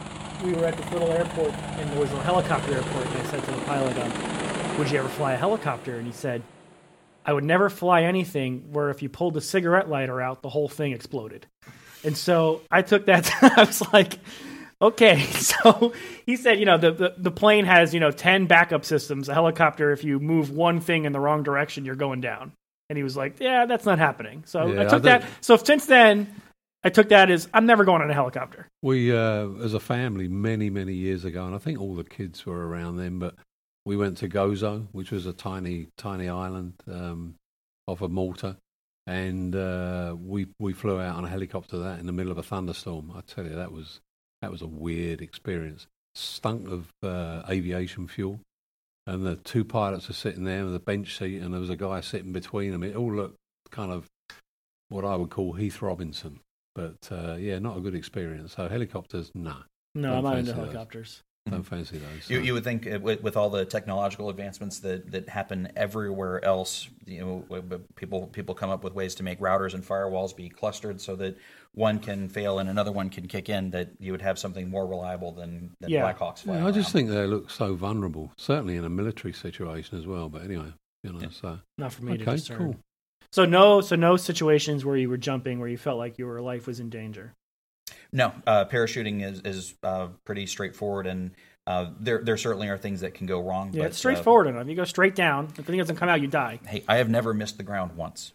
Speaker 1: we were at this little airport, and there was a helicopter airport. And I said to the pilot, um, "Would you ever fly a helicopter?" And he said, "I would never fly anything where if you pulled the cigarette lighter out, the whole thing exploded." And so I took that. I was like, "Okay." So he said, "You know, the, the the plane has you know ten backup systems. A helicopter, if you move one thing in the wrong direction, you're going down." And he was like, "Yeah, that's not happening." So
Speaker 2: Yeah,
Speaker 1: I
Speaker 2: I
Speaker 1: took that.
Speaker 2: don't-
Speaker 1: So since then, I took that as I'm never going on a helicopter.
Speaker 2: We, uh, as a family, many, many years ago, and I think all the kids were around then, but we went to Gozo, which was a tiny, tiny island um, off of Malta, and uh, we we flew out on a helicopter that in the middle of a thunderstorm. I tell you, that was that was a weird experience. Stunk of uh, aviation fuel, and the two pilots were sitting there with a bench seat, and there was a guy sitting between them. It all looked kind of what I would call Heath Robinson. But, uh, yeah, not a good experience. So helicopters, nah.
Speaker 1: No,
Speaker 2: Don't
Speaker 1: I'm not into
Speaker 2: fancy those.
Speaker 1: helicopters.
Speaker 2: Don't fancy those.
Speaker 4: You, you would think uh, with, with all the technological advancements that, that happen everywhere else, you know, people people come up with ways to make routers and firewalls be clustered so that one can fail and another one can kick in, that you would have something more reliable than, than
Speaker 1: Yeah.
Speaker 4: Blackhawks flying
Speaker 2: Yeah, I just
Speaker 4: around.
Speaker 2: think they look so vulnerable, certainly in a military situation as well. But anyway, you know, so
Speaker 1: Not for me to
Speaker 2: okay,
Speaker 1: discern.
Speaker 2: cool.
Speaker 1: So no, so no situations where you were jumping where you felt like your life was in danger.
Speaker 4: No, uh, parachuting is is uh, pretty straightforward, and uh, there there certainly are things that can go wrong.
Speaker 1: Yeah,
Speaker 4: but,
Speaker 1: it's straightforward enough. You go straight down. If the thing doesn't come out, you die.
Speaker 4: Uh, hey, I have never missed the ground once.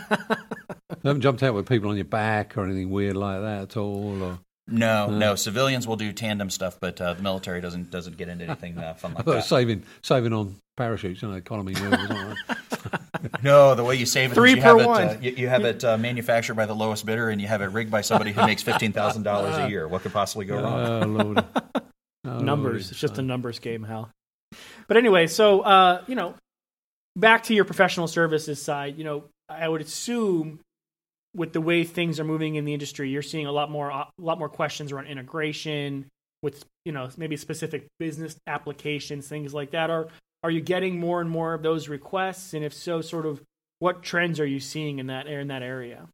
Speaker 2: You haven't jumped out with people on your back or anything weird like that at all, or
Speaker 4: No, no. Civilians will do tandem stuff, but uh, the military doesn't doesn't get into anything uh, fun
Speaker 2: I
Speaker 4: like
Speaker 2: thought
Speaker 4: that.
Speaker 2: saving saving on parachutes, you know, economy move or something like that.
Speaker 4: No, the way you save it
Speaker 1: Three
Speaker 4: is you
Speaker 1: per
Speaker 4: have it
Speaker 1: one.
Speaker 4: uh, you, you have it uh, manufactured by the lowest bidder, and you have it rigged by somebody who makes fifteen thousand dollars a year. What could possibly go wrong?
Speaker 2: Oh, Lord. Oh,
Speaker 1: Numbers.
Speaker 2: Lordy.
Speaker 1: It's just a numbers game, Hal. But anyway, so uh, you know, back to your professional services side. You know, I would assume with the way things are moving in the industry, you're seeing a lot more a lot more questions around integration with, you know, maybe specific business applications, things like that. Are are you getting more and more of those requests? And if so, sort of what trends are you seeing in that in that area?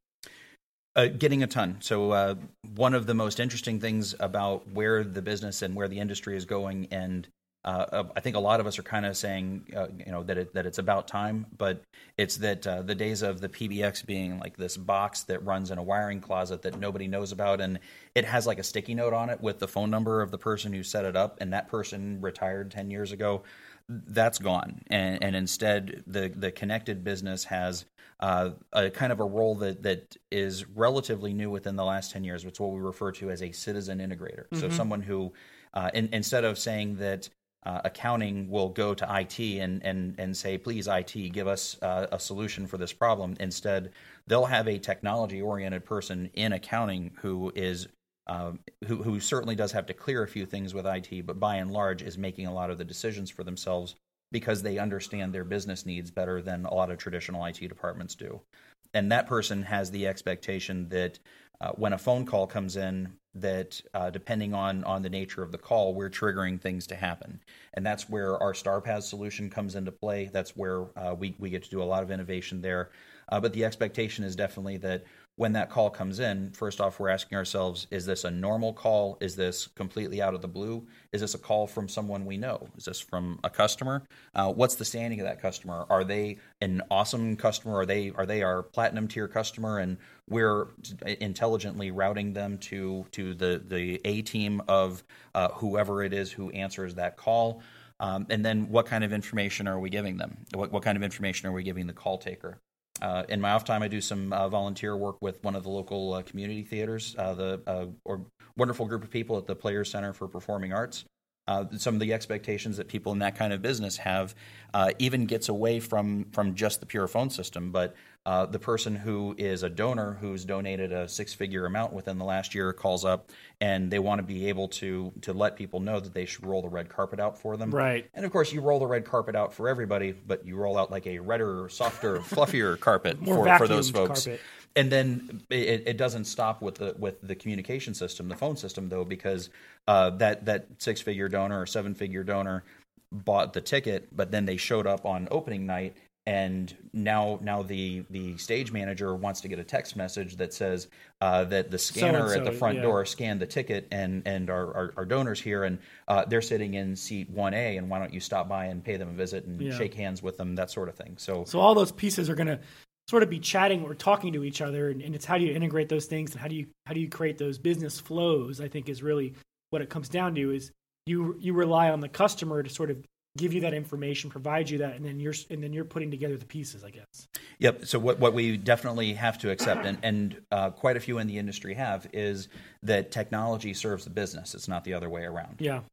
Speaker 4: Uh, getting a ton. So uh, one of the most interesting things about where the business and where the industry is going, and uh, I think a lot of us are kind of saying, uh, you know, that it, that it's about time, but it's that uh, the days of the P B X being like this box that runs in a wiring closet that nobody knows about, and it has like a sticky note on it with the phone number of the person who set it up, and that person retired ten years ago. That's gone, and, and instead the the connected business has uh, a kind of a role that that is relatively new within the last ten years. It's what we refer to as a citizen integrator. Mm-hmm. So someone who, uh, in, instead of saying that uh, accounting will go to I T and and and say, please I T, give us uh, a solution for this problem. Instead, they'll have a technology oriented person in accounting who is Um, who, who certainly does have to clear a few things with I T, but by and large is making a lot of the decisions for themselves because they understand their business needs better than a lot of traditional I T departments do. And that person has the expectation that uh, when a phone call comes in, that uh, depending on, on the nature of the call, we're triggering things to happen. And that's where our StarPath solution comes into play. That's where uh, we, we get to do a lot of innovation there. Uh, but the expectation is definitely that when that call comes in, first off, we're asking ourselves, is this a normal call? Is this completely out of the blue? Is this a call from someone we know? Is this from a customer? Uh, what's the standing of that customer? Are they an awesome customer? Are they are they our platinum tier customer? And we're intelligently routing them to to the, the A team of uh, whoever it is who answers that call. Um, and then what kind of information are we giving them? What, what kind of information are we giving the call taker? Uh, in my off time, I do some uh, volunteer work with one of the local uh, community theaters, uh, the uh, or wonderful group of people at the Players Center for Performing Arts. Uh, some of the expectations that people in that kind of business have uh, even gets away from from just the pure phone system, but uh, the person who is a donor who's donated a six-figure amount within the last year calls up, and they want to be able to to let people know that they should roll the red carpet out for them.
Speaker 1: Right.
Speaker 4: And of course, you roll the red carpet out for everybody, but you roll out like a redder, softer, fluffier carpet
Speaker 1: More
Speaker 4: for, for those
Speaker 1: vacuumed
Speaker 4: folks.
Speaker 1: carpet.
Speaker 4: And then it, it doesn't stop with the with the communication system, the phone system, though, because uh, that that six figure donor or seven figure donor bought the ticket, but then they showed up on opening night, and now now the the stage manager wants to get a text message that says uh, that the scanner
Speaker 1: So-and-so,
Speaker 4: at the front
Speaker 1: yeah.
Speaker 4: door scanned the ticket, and and our, our, our donors here, and uh, they're sitting in seat one A, and why don't you stop by and pay them a visit and
Speaker 1: Yeah.
Speaker 4: shake hands with them, that sort of thing. So.
Speaker 1: So all those pieces are going to sort of be chatting or talking to each other, and, and it's how do you integrate those things, and how do you how do you create those business flows? I think is really what it comes down to. Is you you rely on the customer to sort of give you that information, provide you that, and then you're and then you're putting together the pieces, I guess.
Speaker 4: Yep. So what, what we definitely have to accept, and, and uh, quite a few in the industry have, is that technology serves the business. It's not the other way around.
Speaker 1: Yeah.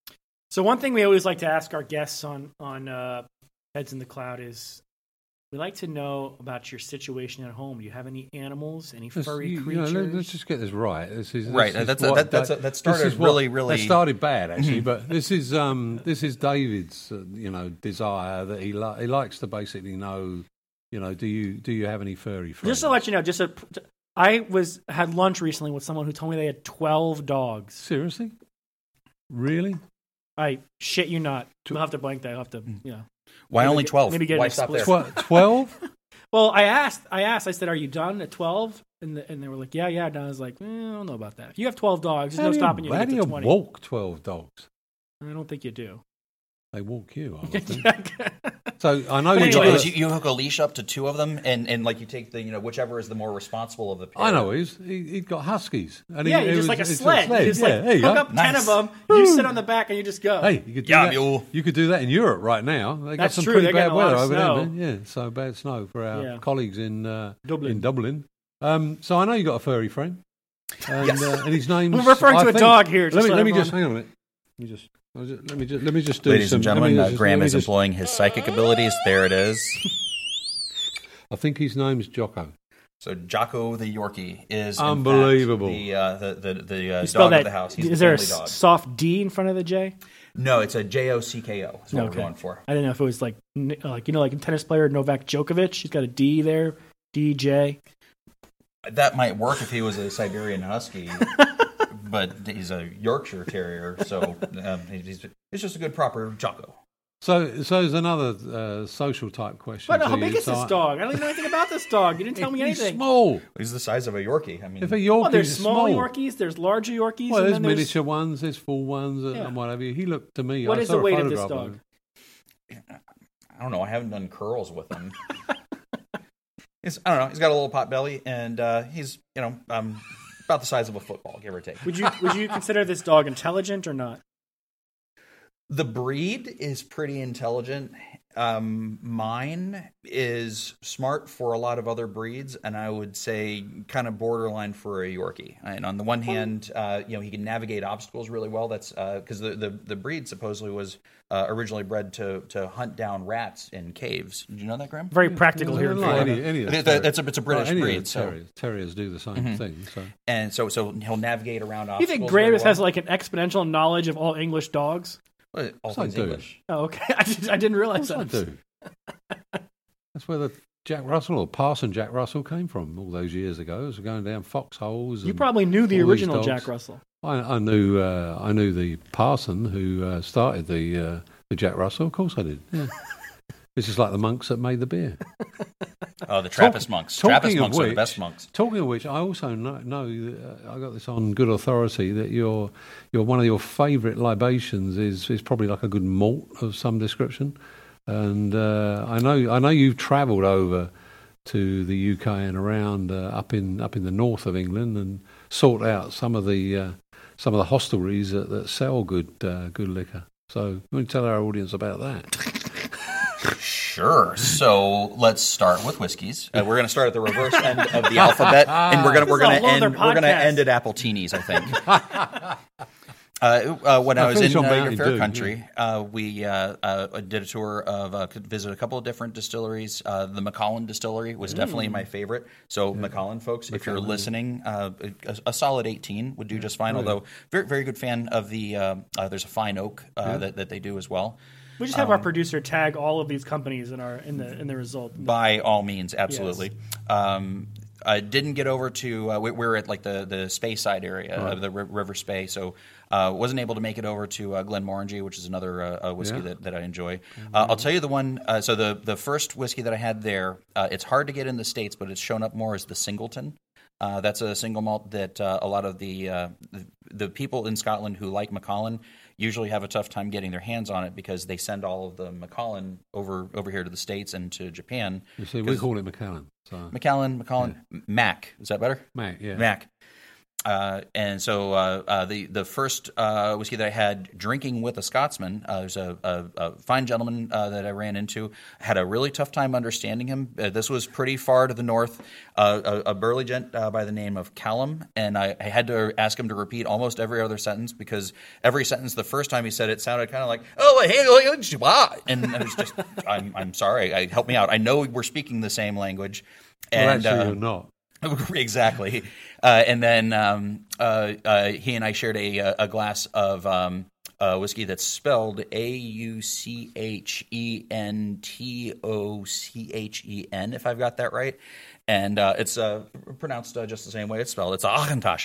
Speaker 1: So one thing we always like to ask our guests on on uh, Heads in the Cloud is we like to know about your situation at home. Do you have any animals, any
Speaker 2: Let's,
Speaker 1: furry
Speaker 2: you, you
Speaker 1: creatures?
Speaker 2: know, let, let's just get this right. This is this
Speaker 4: Right,
Speaker 2: is
Speaker 4: that's-
Speaker 2: what
Speaker 4: that- that's-
Speaker 2: Da-
Speaker 4: that started
Speaker 2: this is what-
Speaker 4: really, really-
Speaker 2: That started bad actually, but this is um this is David's uh, you know desire that he li- he likes to basically know, you know, do you do you have any furry friends?
Speaker 1: Just to let you know, just a, I was had lunch recently with someone who told me they had twelve dogs.
Speaker 2: Seriously, really?
Speaker 1: I shit you not. We'll have to blank that. I'll have to, you know.
Speaker 4: Why
Speaker 1: maybe
Speaker 4: only
Speaker 1: get-
Speaker 4: twelve?
Speaker 1: maybe get an
Speaker 4: Why stop there?
Speaker 1: explicit-
Speaker 2: Twelve?
Speaker 1: Well, I asked. I asked. I said, "Are you done at twelve?" And the, and they were like, "Yeah, yeah." And I was like, eh, "I don't know about that. If you have twelve dogs, there's
Speaker 2: How
Speaker 1: no
Speaker 2: do
Speaker 1: stopping you to
Speaker 2: How
Speaker 1: get
Speaker 2: do
Speaker 1: to
Speaker 2: you
Speaker 1: twenty."
Speaker 2: walk twelve dogs?
Speaker 1: I don't think you do.
Speaker 2: They walk you, I would think. So I know
Speaker 1: But
Speaker 2: you
Speaker 4: What you
Speaker 2: got.
Speaker 4: do
Speaker 1: anyway,
Speaker 4: is
Speaker 2: a-
Speaker 4: you, you hook a leash up to two of them, and, and like you take the you know whichever is the more responsible of the pair.
Speaker 2: I know he's he, he'd got huskies. And
Speaker 1: Yeah,
Speaker 2: he,
Speaker 1: you
Speaker 2: it
Speaker 1: just
Speaker 2: was-
Speaker 1: like a
Speaker 2: it's
Speaker 1: sled. You just
Speaker 2: yeah,
Speaker 1: like
Speaker 2: there you
Speaker 1: hook
Speaker 2: go.
Speaker 1: up ten
Speaker 4: Nice.
Speaker 1: of them. You sit on the back and you just go.
Speaker 2: Hey, you could do
Speaker 4: Yeah,
Speaker 2: that.
Speaker 4: mule.
Speaker 2: You could do that in Europe right now. They got
Speaker 1: That's
Speaker 2: some
Speaker 1: true.
Speaker 2: pretty
Speaker 1: They're
Speaker 2: bad
Speaker 1: getting a lot
Speaker 2: weather
Speaker 1: of
Speaker 2: over
Speaker 1: snow.
Speaker 2: there, man. Yeah, so bad snow for our
Speaker 1: Yeah.
Speaker 2: colleagues in uh,
Speaker 1: Dublin.
Speaker 2: in Dublin. Um, so I know you got a furry friend, and,
Speaker 4: Yes.
Speaker 2: uh, and his name's.
Speaker 1: We're referring
Speaker 2: I
Speaker 1: to a
Speaker 2: think-
Speaker 1: dog here,
Speaker 2: Let
Speaker 1: just
Speaker 2: me
Speaker 1: so
Speaker 2: let me
Speaker 1: everyone-
Speaker 2: just hang on a minute. Let me just I'll just- let me just let me just do
Speaker 4: Ladies
Speaker 2: some,
Speaker 4: and
Speaker 2: let me
Speaker 4: gentlemen, uh,
Speaker 2: just-
Speaker 4: Graham
Speaker 2: let me
Speaker 4: is
Speaker 2: just-
Speaker 4: employing his psychic abilities. There it is.
Speaker 2: I think his name's Jocko.
Speaker 4: So Jocko the Yorkie is in
Speaker 2: Unbelievable.
Speaker 4: fact, the uh, the the, the uh,
Speaker 1: You spell
Speaker 4: dog
Speaker 1: that.
Speaker 4: of the house. He's
Speaker 1: is
Speaker 4: the
Speaker 1: there a
Speaker 4: family dog.
Speaker 1: s- soft D in front of the J?
Speaker 4: No, it's a J O C K O. Is what
Speaker 1: Okay.
Speaker 4: we're going for.
Speaker 1: I didn't know if it was like n- like you know like a tennis player Novak Djokovic. He's got a D there. D J.
Speaker 4: That might work if he was a Siberian Husky, but he's a Yorkshire Terrier, so um, he's it's just a good proper Jocko.
Speaker 2: So so there's another uh, social type question.
Speaker 1: But
Speaker 2: to
Speaker 1: how
Speaker 2: you.
Speaker 1: big is
Speaker 2: So
Speaker 1: this
Speaker 2: I-
Speaker 1: dog? I don't even know anything about this dog. You didn't tell me
Speaker 2: He's
Speaker 1: anything.
Speaker 2: small.
Speaker 4: He's the size of a Yorkie. I mean,
Speaker 2: If a Yorkie
Speaker 1: Well, there's
Speaker 2: is
Speaker 1: small,
Speaker 2: small
Speaker 1: Yorkies, there's larger Yorkies,
Speaker 2: Well,
Speaker 1: and
Speaker 2: there's
Speaker 1: then there's
Speaker 2: miniature ones, there's full ones, uh,
Speaker 1: Yeah.
Speaker 2: and what have you. He looked to me.
Speaker 1: What
Speaker 2: I
Speaker 1: is
Speaker 2: saw
Speaker 1: the
Speaker 2: a
Speaker 1: weight of this
Speaker 2: photograph
Speaker 1: dog?
Speaker 2: him.
Speaker 4: I don't know. I haven't done curls with him. He's, I don't know. He's got a little pot belly, and uh, he's you know um, about the size of a football, give or take.
Speaker 1: Would you would you consider this dog intelligent or not?
Speaker 4: The breed is pretty intelligent. Um, mine is smart for a lot of other breeds, and I would say kind of borderline for a Yorkie. And on the one hand, uh, you know, he can navigate obstacles really well. That's because the, the the breed supposedly was uh, originally bred to to hunt down rats in caves. Did you know that, Graham?
Speaker 1: Very practical here in
Speaker 2: Like
Speaker 1: Florida.
Speaker 2: any, any of the
Speaker 4: It- that-
Speaker 2: terriers.
Speaker 4: that's a- it's a British
Speaker 2: Like any of
Speaker 4: breed,
Speaker 2: the
Speaker 4: so-
Speaker 2: Terriers. Terriers do the same thing. So
Speaker 4: And so so he'll navigate around
Speaker 1: You
Speaker 4: obstacles.
Speaker 1: think
Speaker 4: very
Speaker 1: Graves
Speaker 4: well.
Speaker 1: has like an exponential knowledge of all English dogs?
Speaker 4: Well, all
Speaker 2: Yes, I
Speaker 4: things
Speaker 2: do.
Speaker 4: English?
Speaker 1: Oh, okay. I, just, I didn't realize
Speaker 2: I
Speaker 1: that.
Speaker 2: do. That's where the Jack Russell or Parson Jack Russell came from all those years ago. It was going down foxholes.
Speaker 1: You
Speaker 2: and
Speaker 1: probably knew the
Speaker 2: all these
Speaker 1: original
Speaker 2: dogs.
Speaker 1: Jack Russell.
Speaker 2: I, I knew. Uh, I knew the parson who uh, started the uh, the Jack Russell. Of course, I did. Yeah. It's just like the monks that made the beer.
Speaker 4: Oh, the Trappist monks.
Speaker 2: talking
Speaker 4: Trappist
Speaker 2: of
Speaker 4: monks are the
Speaker 2: which-
Speaker 4: best monks.
Speaker 2: Talking of which, I also know, know uh, I got this on good authority that your your one of your favourite libations is is probably like a good malt of some description, and uh, I know I know you've travelled over to the U K and around uh, up in up in the north of England and sought out some of the uh, some of the hostelries that, that sell good uh, good liquor. So, you want to tell our audience about that?
Speaker 4: Sure. So let's start with whiskeys. Uh, we're going to start at the reverse end of the alphabet, and we're going to we're
Speaker 1: This is
Speaker 4: going
Speaker 1: a
Speaker 4: to
Speaker 1: whole
Speaker 4: end
Speaker 1: other
Speaker 4: we're going to
Speaker 1: podcast.
Speaker 4: end at Appletinis, I think. Uh, uh, when I
Speaker 2: I'll
Speaker 4: was
Speaker 2: finish
Speaker 4: in
Speaker 2: on
Speaker 4: uh,
Speaker 2: Mountain
Speaker 4: Fair
Speaker 2: Dew,
Speaker 4: Country, uh, we uh, uh, did a tour of uh, could visit a couple of different distilleries. Uh, the Macallan Distillery was definitely my favorite. So Macallan folks, if you're listening, uh, a, a solid eighteen would do just fine. Although very very good fan of the uh, uh, there's a fine oak uh, that that they do as well.
Speaker 1: We just have our producer tag all of these companies in our in the in the result.
Speaker 4: By all means, absolutely. Um, I didn't get over to. Uh, we, we were at like the the Spey side area of the ri- River Spey, so uh, wasn't able to make it over to uh, Glenmorangie, which is another uh, uh, whiskey
Speaker 2: Yeah.
Speaker 4: that, that I enjoy. Uh, I'll tell you the one. Uh, so the the first whiskey that I had there, uh, it's hard to get in the States, but it's shown up more as the Singleton. Uh, that's a single malt that uh, a lot of the, uh, the the people in Scotland who like Macallan usually have a tough time getting their hands on it because they send all of the Macallan over over here to the States and to Japan.
Speaker 2: You see, we
Speaker 4: 'Cause-
Speaker 2: call it Macallan. So
Speaker 4: Macallan, Macallan, Mac. Is that better?
Speaker 2: Mac, yeah.
Speaker 4: Mac. Uh, and so uh, uh, the the first uh, whiskey that I had drinking with a Scotsman, uh, there's a, a, a fine gentleman uh, that I ran into, had a really tough time understanding him. Uh, this was pretty far to the north, uh, a, a burly gent uh, by the name of Callum, and I, I had to ask him to repeat almost every other sentence because every sentence the first time he said it sounded kind of like, oh, hey, wow. And I was just, I'm, I'm sorry, I, help me out. I know we're speaking the same language.
Speaker 2: Well,
Speaker 4: And,
Speaker 2: actually,
Speaker 4: uh,
Speaker 2: you're not.
Speaker 4: exactly. Uh, and then um, uh, uh, he and I shared a, a glass of um, uh, whiskey that's spelled A U C H E N T O C H E N, if I've got that right. And uh, it's uh, pronounced uh, just the same way it's spelled. It's a Auchentoshan.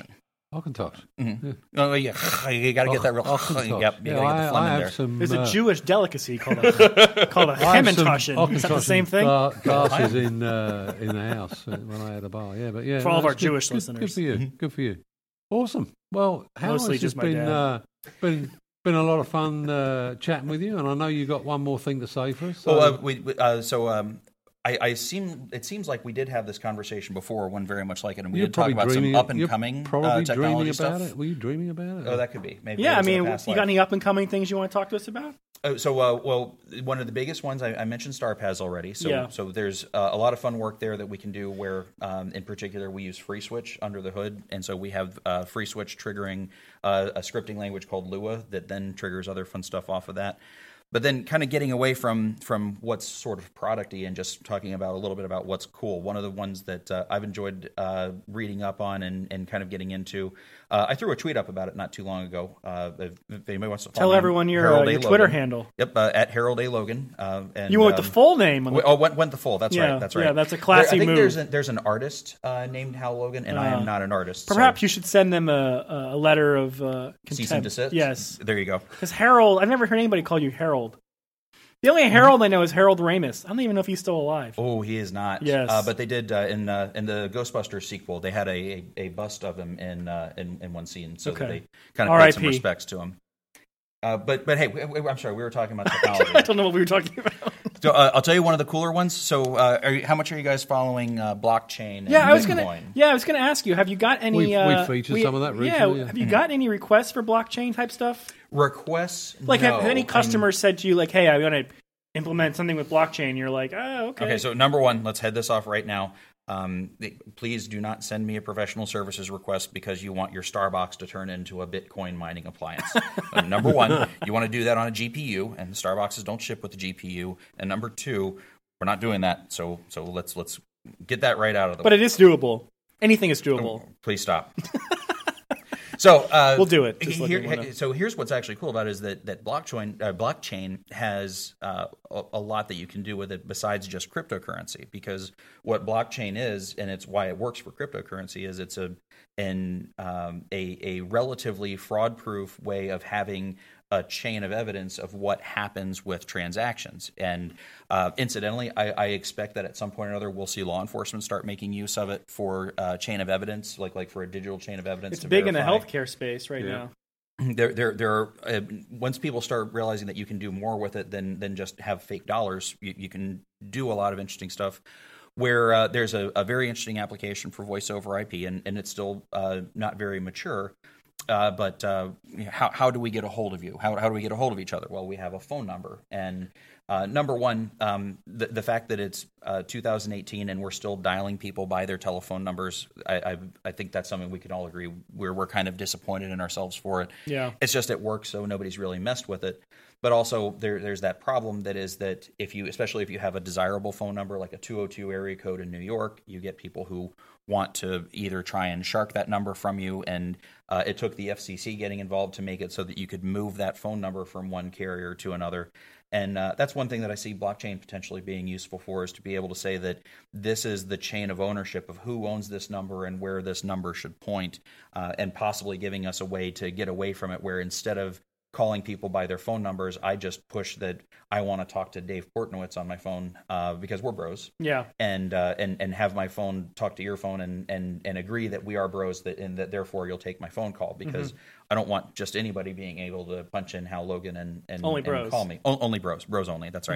Speaker 2: Hockentosh.
Speaker 4: Mm-hmm. Yeah. Oh yeah, you got to get that real.
Speaker 2: Hockentosh.
Speaker 4: Yep, you
Speaker 2: yeah,
Speaker 4: got to
Speaker 2: I,
Speaker 4: get the phlegm
Speaker 2: I
Speaker 4: in
Speaker 2: have
Speaker 4: there.
Speaker 2: some.
Speaker 1: There's
Speaker 2: uh,
Speaker 1: a Jewish delicacy called a called a Hemmentoshen. Is that the same thing?
Speaker 2: Gla- glasses in uh, in the house uh, when I had a bar. Yeah, but yeah,
Speaker 1: For all of our
Speaker 2: good,
Speaker 1: Jewish
Speaker 2: good,
Speaker 1: listeners.
Speaker 2: Good for you.
Speaker 4: Mm-hmm.
Speaker 2: Good for you. Awesome. Well, Hal,
Speaker 1: Mostly
Speaker 2: it's
Speaker 1: just
Speaker 2: just
Speaker 1: my
Speaker 2: been
Speaker 1: dad.
Speaker 2: uh, been been a lot of fun uh, chatting with you, and I know you got one more thing to say for us. So.
Speaker 4: Well, uh, we, we- uh, so um, I, I seem it seems like we did have this conversation before, one very much like it, and we
Speaker 2: You're
Speaker 4: did talk
Speaker 2: probably
Speaker 4: about
Speaker 2: dreaming,
Speaker 4: some up and
Speaker 2: you're
Speaker 4: coming
Speaker 2: probably
Speaker 4: uh, technology
Speaker 2: dreaming
Speaker 4: stuff.
Speaker 2: about it. Were you dreaming about it?
Speaker 4: Oh, that could be. Maybe
Speaker 1: Yeah,
Speaker 4: it
Speaker 1: I
Speaker 4: was in a
Speaker 1: mean, you
Speaker 4: past
Speaker 1: got
Speaker 4: life.
Speaker 1: any up and coming things you want to talk to us about?
Speaker 4: Uh, so, uh, well, one of the biggest ones I, I mentioned StarPaz already. So,
Speaker 1: Yeah.
Speaker 4: so there's uh, a lot of fun work there that we can do. Where, um, in particular, we use FreeSwitch under the hood, and so we have uh, FreeSwitch triggering uh, a scripting language called Lua that then triggers other fun stuff off of that. But then, kind of getting away from from what's sort of producty and just talking about a little bit about what's cool. One of the ones that uh, I've enjoyed uh, reading up on and, and kind of getting into. Uh, I threw a tweet up about it not too long ago. Uh, if, if anybody wants to follow
Speaker 1: Tell
Speaker 4: me,
Speaker 1: everyone your,
Speaker 4: Harold
Speaker 1: uh,
Speaker 4: A.
Speaker 1: your Twitter
Speaker 4: Logan.
Speaker 1: handle.
Speaker 4: Yep, uh, at Harold A. Logan. Uh, and,
Speaker 1: You went
Speaker 4: um,
Speaker 1: with the full name. On the,
Speaker 4: Oh, went, went the full. That's
Speaker 1: Yeah,
Speaker 4: right. That's right.
Speaker 1: yeah, that's a classy
Speaker 4: there, I think
Speaker 1: move.
Speaker 4: There's, a, there's an artist uh, named Hal Logan, and I am
Speaker 1: Uh,
Speaker 4: not an artist. so
Speaker 1: Perhaps you should send them a, a letter of uh, contempt.
Speaker 4: cease and desist.
Speaker 1: Yes,
Speaker 4: There you go.
Speaker 1: because Harold. I've never heard anybody call you Harold. The only Harold I know is Harold Ramis. I don't even know if he's still alive.
Speaker 4: Oh, he is not.
Speaker 1: Yes.
Speaker 4: Uh, but they did uh, in uh, in the Ghostbusters sequel. They had a, a, a bust of him in uh, in, in one scene, so that
Speaker 1: Okay.
Speaker 4: they kind of
Speaker 1: R I
Speaker 4: paid some
Speaker 1: P
Speaker 4: respects to him. Uh, but but hey, we, we, I'm sorry. We were talking about technology.
Speaker 1: I don't know what we were talking about.
Speaker 4: So uh, I'll tell you one of the cooler ones. So uh, are you, how much are you guys following uh, blockchain? And
Speaker 1: Yeah, I was
Speaker 4: Bitcoin?
Speaker 1: gonna. Yeah, I was gonna ask you. Have you got any?
Speaker 2: We've-
Speaker 1: uh,
Speaker 2: we've featured some of that
Speaker 1: Yeah,
Speaker 2: recently, yeah.
Speaker 1: have you got any requests for blockchain type stuff?
Speaker 4: Requests?
Speaker 1: Like,
Speaker 4: no.
Speaker 1: have any
Speaker 4: I'm-
Speaker 1: customers said to you, like, "Hey, I'm gonna implement something with blockchain"? You're like, "Oh, okay."
Speaker 4: Okay, so number one, let's head this off right now. Um, th- please do not send me a professional services request because you want your Starbucks to turn into a Bitcoin mining appliance. Uh, number one, you want to do that on a G P U, and Starbucks don't ship with the G P U. And number two, we're not doing that. So so let's let's get that right out of the
Speaker 1: but
Speaker 4: way.
Speaker 1: it is doable. Anything is doable.
Speaker 4: Please stop. So uh,
Speaker 1: We'll do it, just let
Speaker 4: here-
Speaker 1: me know.
Speaker 4: so here's what's actually cool about it is that that blockchain uh, blockchain has uh, a, a lot that you can do with it besides just cryptocurrency. Because what blockchain is, and it's why it works for cryptocurrency, is it's a an um, a a relatively fraud proof way of having a chain of evidence of what happens with transactions. And uh, incidentally, I, I expect that at some point or another we'll see law enforcement start making use of it for uh, chain of evidence, like like for a digital chain of evidence.
Speaker 1: It's
Speaker 4: to
Speaker 1: big in the
Speaker 4: verify.
Speaker 1: healthcare space right
Speaker 2: Yeah.
Speaker 1: now.
Speaker 4: There, there, there are. Uh, once people start realizing that you can do more with it than than just have fake dollars, you, you can do a lot of interesting stuff. Where uh, there's a, a very interesting application for voice over I P, and, and it's still uh, not very mature. Uh, but uh, how how do we get a hold of you? How how do we get a hold of each other? Well, we have a phone number, and uh, number one, um, the the fact that it's uh, two thousand eighteen and we're still dialing people by their telephone numbers, I I, I think that's something we can all agree we're we're kind of disappointed in ourselves for it.
Speaker 1: Yeah.
Speaker 4: It's just it works, so nobody's really messed with it. But also there there's that problem that is that if you, especially if you have a desirable phone number like a two oh two area code in New York, you get people who want to either try and shark that number from you, and uh, it took the F C C getting involved to make it so that you could move that phone number from one carrier to another. And uh, that's one thing that I see blockchain potentially being useful for, is to be able to say that this is the chain of ownership of who owns this number and where this number should point, uh, and possibly giving us a way to get away from it, where instead of calling people by their phone numbers, I just push that I want to talk to Dave Portnowitz on my phone uh, because we're bros.
Speaker 1: Yeah.
Speaker 4: And uh, and and have my phone talk to your phone and and and agree that we are bros, that and that therefore you'll take my phone call, because
Speaker 1: Mm-hmm.
Speaker 4: I don't want just anybody being able to punch in Hal Logan and and,
Speaker 1: Only
Speaker 4: and
Speaker 1: bros.
Speaker 4: call me. O- only bros, bros only. That's right.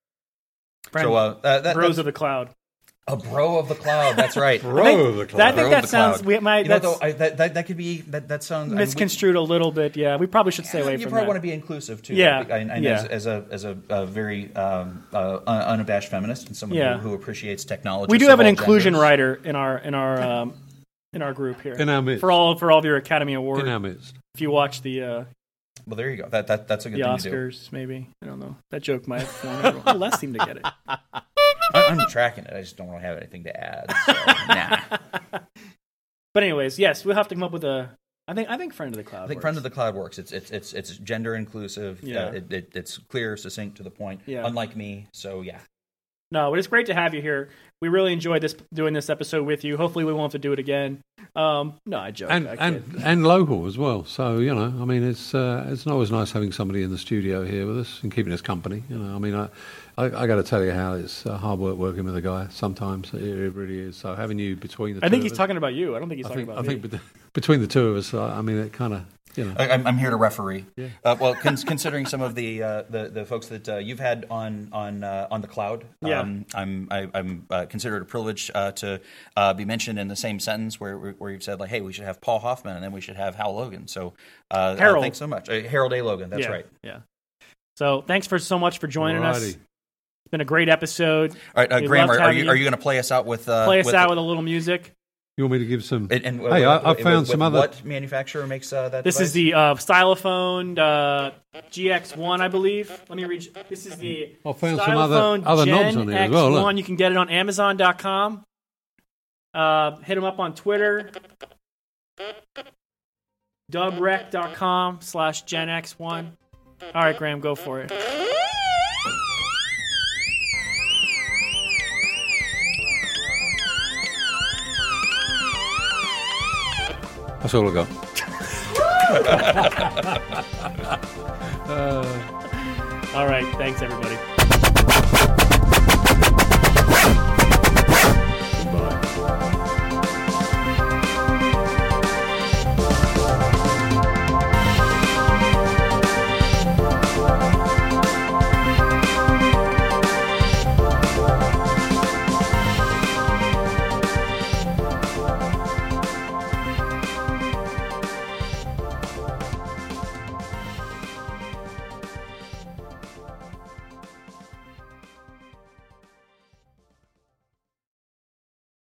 Speaker 1: Mhm.
Speaker 4: So uh, that, that,
Speaker 1: Bros
Speaker 4: that's
Speaker 1: of the cloud.
Speaker 4: a bro of the cloud. That's right.
Speaker 2: Bro
Speaker 1: I think-
Speaker 2: of the cloud.
Speaker 1: I think
Speaker 4: Bro of
Speaker 1: that
Speaker 4: the
Speaker 1: sounds.
Speaker 4: cloud.
Speaker 1: We, my,
Speaker 4: You know,
Speaker 1: that's
Speaker 4: though, I, that, that that could be that that sounds I mean, we-
Speaker 1: misconstrued a little bit. Yeah, we probably should stay away
Speaker 4: you
Speaker 1: from
Speaker 4: probably
Speaker 1: that.
Speaker 4: want to be inclusive too.
Speaker 1: Yeah,
Speaker 4: and, and
Speaker 1: yeah.
Speaker 4: as, as a as a, a very um, uh, un- unabashed feminist and someone
Speaker 1: Yeah.
Speaker 4: who, who appreciates technology.
Speaker 1: We do have an inclusion writer in our in our um, in our group here.
Speaker 2: In our midst.
Speaker 1: For all for all of your Academy Award.
Speaker 2: In our midst.
Speaker 1: If you watch the uh,
Speaker 4: Well, there you go. That that that's a good
Speaker 1: the
Speaker 4: thing to do.
Speaker 1: Oscars, maybe I don't know. That joke might have flown over. Well, Les seemed to get it.
Speaker 4: I, I'm tracking it. I just don't really have anything to add. So, nah.
Speaker 1: But anyways, yes, we'll have to come up with a. I think I think friend of the cloud.
Speaker 4: I think
Speaker 1: works.
Speaker 4: friend of the cloud works. It's it's it's it's gender inclusive.
Speaker 1: Yeah.
Speaker 4: Uh, it, it, it's clear, succinct, to the point.
Speaker 1: Yeah.
Speaker 4: Unlike me. So yeah.
Speaker 1: No, but it's great to have you here. we really enjoyed this doing this episode with you. Hopefully, we won't have to do it again. Um, no, I joke.
Speaker 2: And
Speaker 1: I
Speaker 2: and, and local as well. So you know, I mean, it's uh, it's always nice having somebody in the studio here with us and keeping us company. You know, I mean, I I, I got to tell you how it's uh, hard work working with a guy. Sometimes it, it really is. So having you between the
Speaker 1: I
Speaker 2: two
Speaker 1: think
Speaker 2: of
Speaker 1: he's
Speaker 2: us,
Speaker 1: talking about you. I don't think he's
Speaker 2: I
Speaker 1: talking
Speaker 2: think,
Speaker 1: about
Speaker 2: I
Speaker 1: me.
Speaker 2: think bet- between the two of us, I, I mean, it kind of you know.
Speaker 4: I, I'm, I'm here to referee.
Speaker 2: Yeah.
Speaker 4: Uh, well, con- considering some of the uh, the, the folks that uh, you've had on on uh, on the cloud,
Speaker 1: Yeah.
Speaker 4: um, I'm I, I'm uh, considered a privilege uh, to uh, be mentioned in the same sentence where where you've said like, hey, we should have Paul Hoffman and then we should have Hal Logan. So uh,
Speaker 1: Harold.
Speaker 4: Uh, thanks so much, uh, Harold A. Logan. That's
Speaker 1: yeah,
Speaker 4: right.
Speaker 1: Yeah. So thanks for so much for joining us.
Speaker 2: Alrighty.
Speaker 1: It's been a great episode.
Speaker 4: All right, uh,
Speaker 1: We
Speaker 4: Graham,
Speaker 1: loved
Speaker 4: are, are
Speaker 1: having
Speaker 4: you
Speaker 1: you.
Speaker 4: are you going to play us out with uh,
Speaker 1: Play us
Speaker 4: with,
Speaker 1: out with a little music.
Speaker 2: You want me to give some?
Speaker 4: And, and,
Speaker 2: hey,
Speaker 4: uh,
Speaker 2: I, I found
Speaker 4: with,
Speaker 2: some
Speaker 4: with
Speaker 2: other.
Speaker 4: What manufacturer makes uh, that?
Speaker 1: This
Speaker 4: device?
Speaker 1: is the uh, Stylophone uh, G X one, I believe. Let me read. This is the
Speaker 2: I found some other
Speaker 1: Stylophone
Speaker 2: other
Speaker 1: Gen
Speaker 2: knobs on here as well.
Speaker 1: X one.
Speaker 2: Look.
Speaker 1: You can get it on Amazon dot com. Uh, hit them up on Twitter. Dubrec dot com slash Gen X one. All right, Graham, go for it.
Speaker 2: That's all I got.
Speaker 1: All right, thanks, everybody.